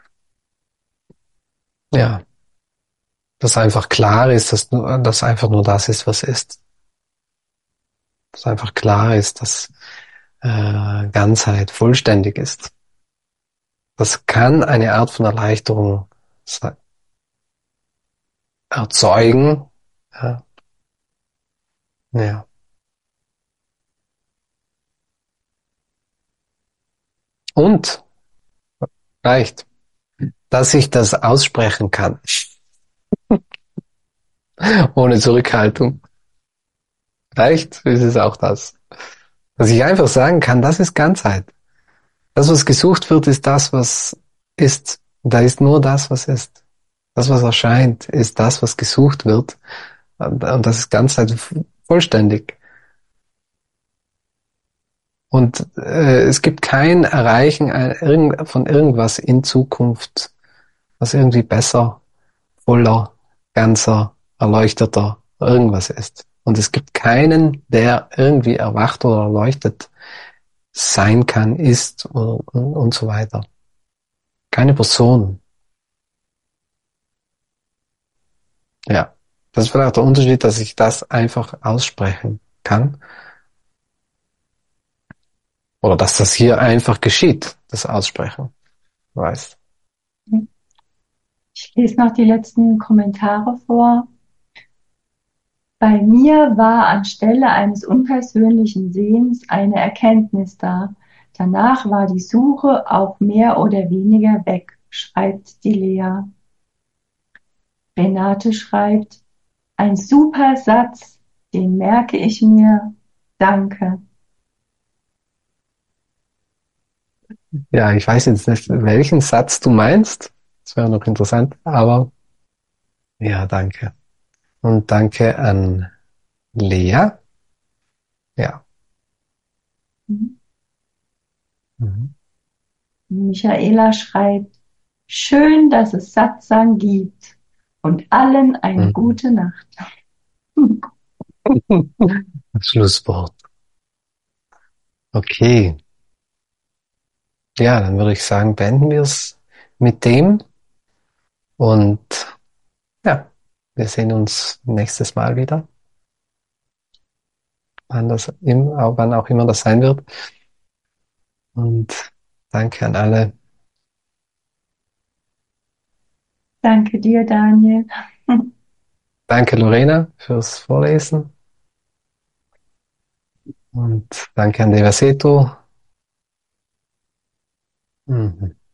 ja, dass einfach klar ist, dass, dass einfach nur das ist, was ist. Dass einfach klar ist, dass äh, Ganzheit vollständig ist. Das kann eine Art von Erleichterung erzeugen. Ja, ja. Und vielleicht, dass ich das aussprechen kann, ohne Zurückhaltung. Vielleicht ist es auch das. Dass ich einfach sagen kann, das ist Ganzheit. Das, was gesucht wird, ist das, was ist. Da ist nur das, was ist. Das, was erscheint, ist das, was gesucht wird. Und das ist Ganzheit vollständig. Und äh, es gibt kein Erreichen von irgendwas in Zukunft, was irgendwie besser, voller, ganzer, erleuchteter irgendwas ist. Und es gibt keinen, der irgendwie erwacht oder erleuchtet sein kann, ist und, und, und so weiter. Keine Person. Ja. Das ist vielleicht der Unterschied, dass ich das einfach aussprechen kann. Oder dass das hier einfach geschieht, das Aussprechen. Weißt. Ich lese noch die letzten Kommentare vor. Bei mir war anstelle eines unpersönlichen Sehens eine Erkenntnis da. Danach war die Suche auch mehr oder weniger weg, schreibt die Lea. Renate schreibt, ein super Satz, den merke ich mir. Danke. Ja, ich weiß jetzt nicht, welchen Satz du meinst. Das wäre noch interessant, aber ja, danke. Und danke an Lea. Ja. Mhm. Mhm. Michaela schreibt, schön, dass es Satsang gibt und allen eine Mhm. gute Nacht. Das Schlusswort. Okay. Ja, dann würde ich sagen, beenden wir es mit dem und ja, wir sehen uns nächstes Mal wieder, wann das im, wann auch immer das sein wird. Und danke an alle. Danke dir, Daniel. Danke Lorena fürs Vorlesen und danke an Devaseto. Mhm.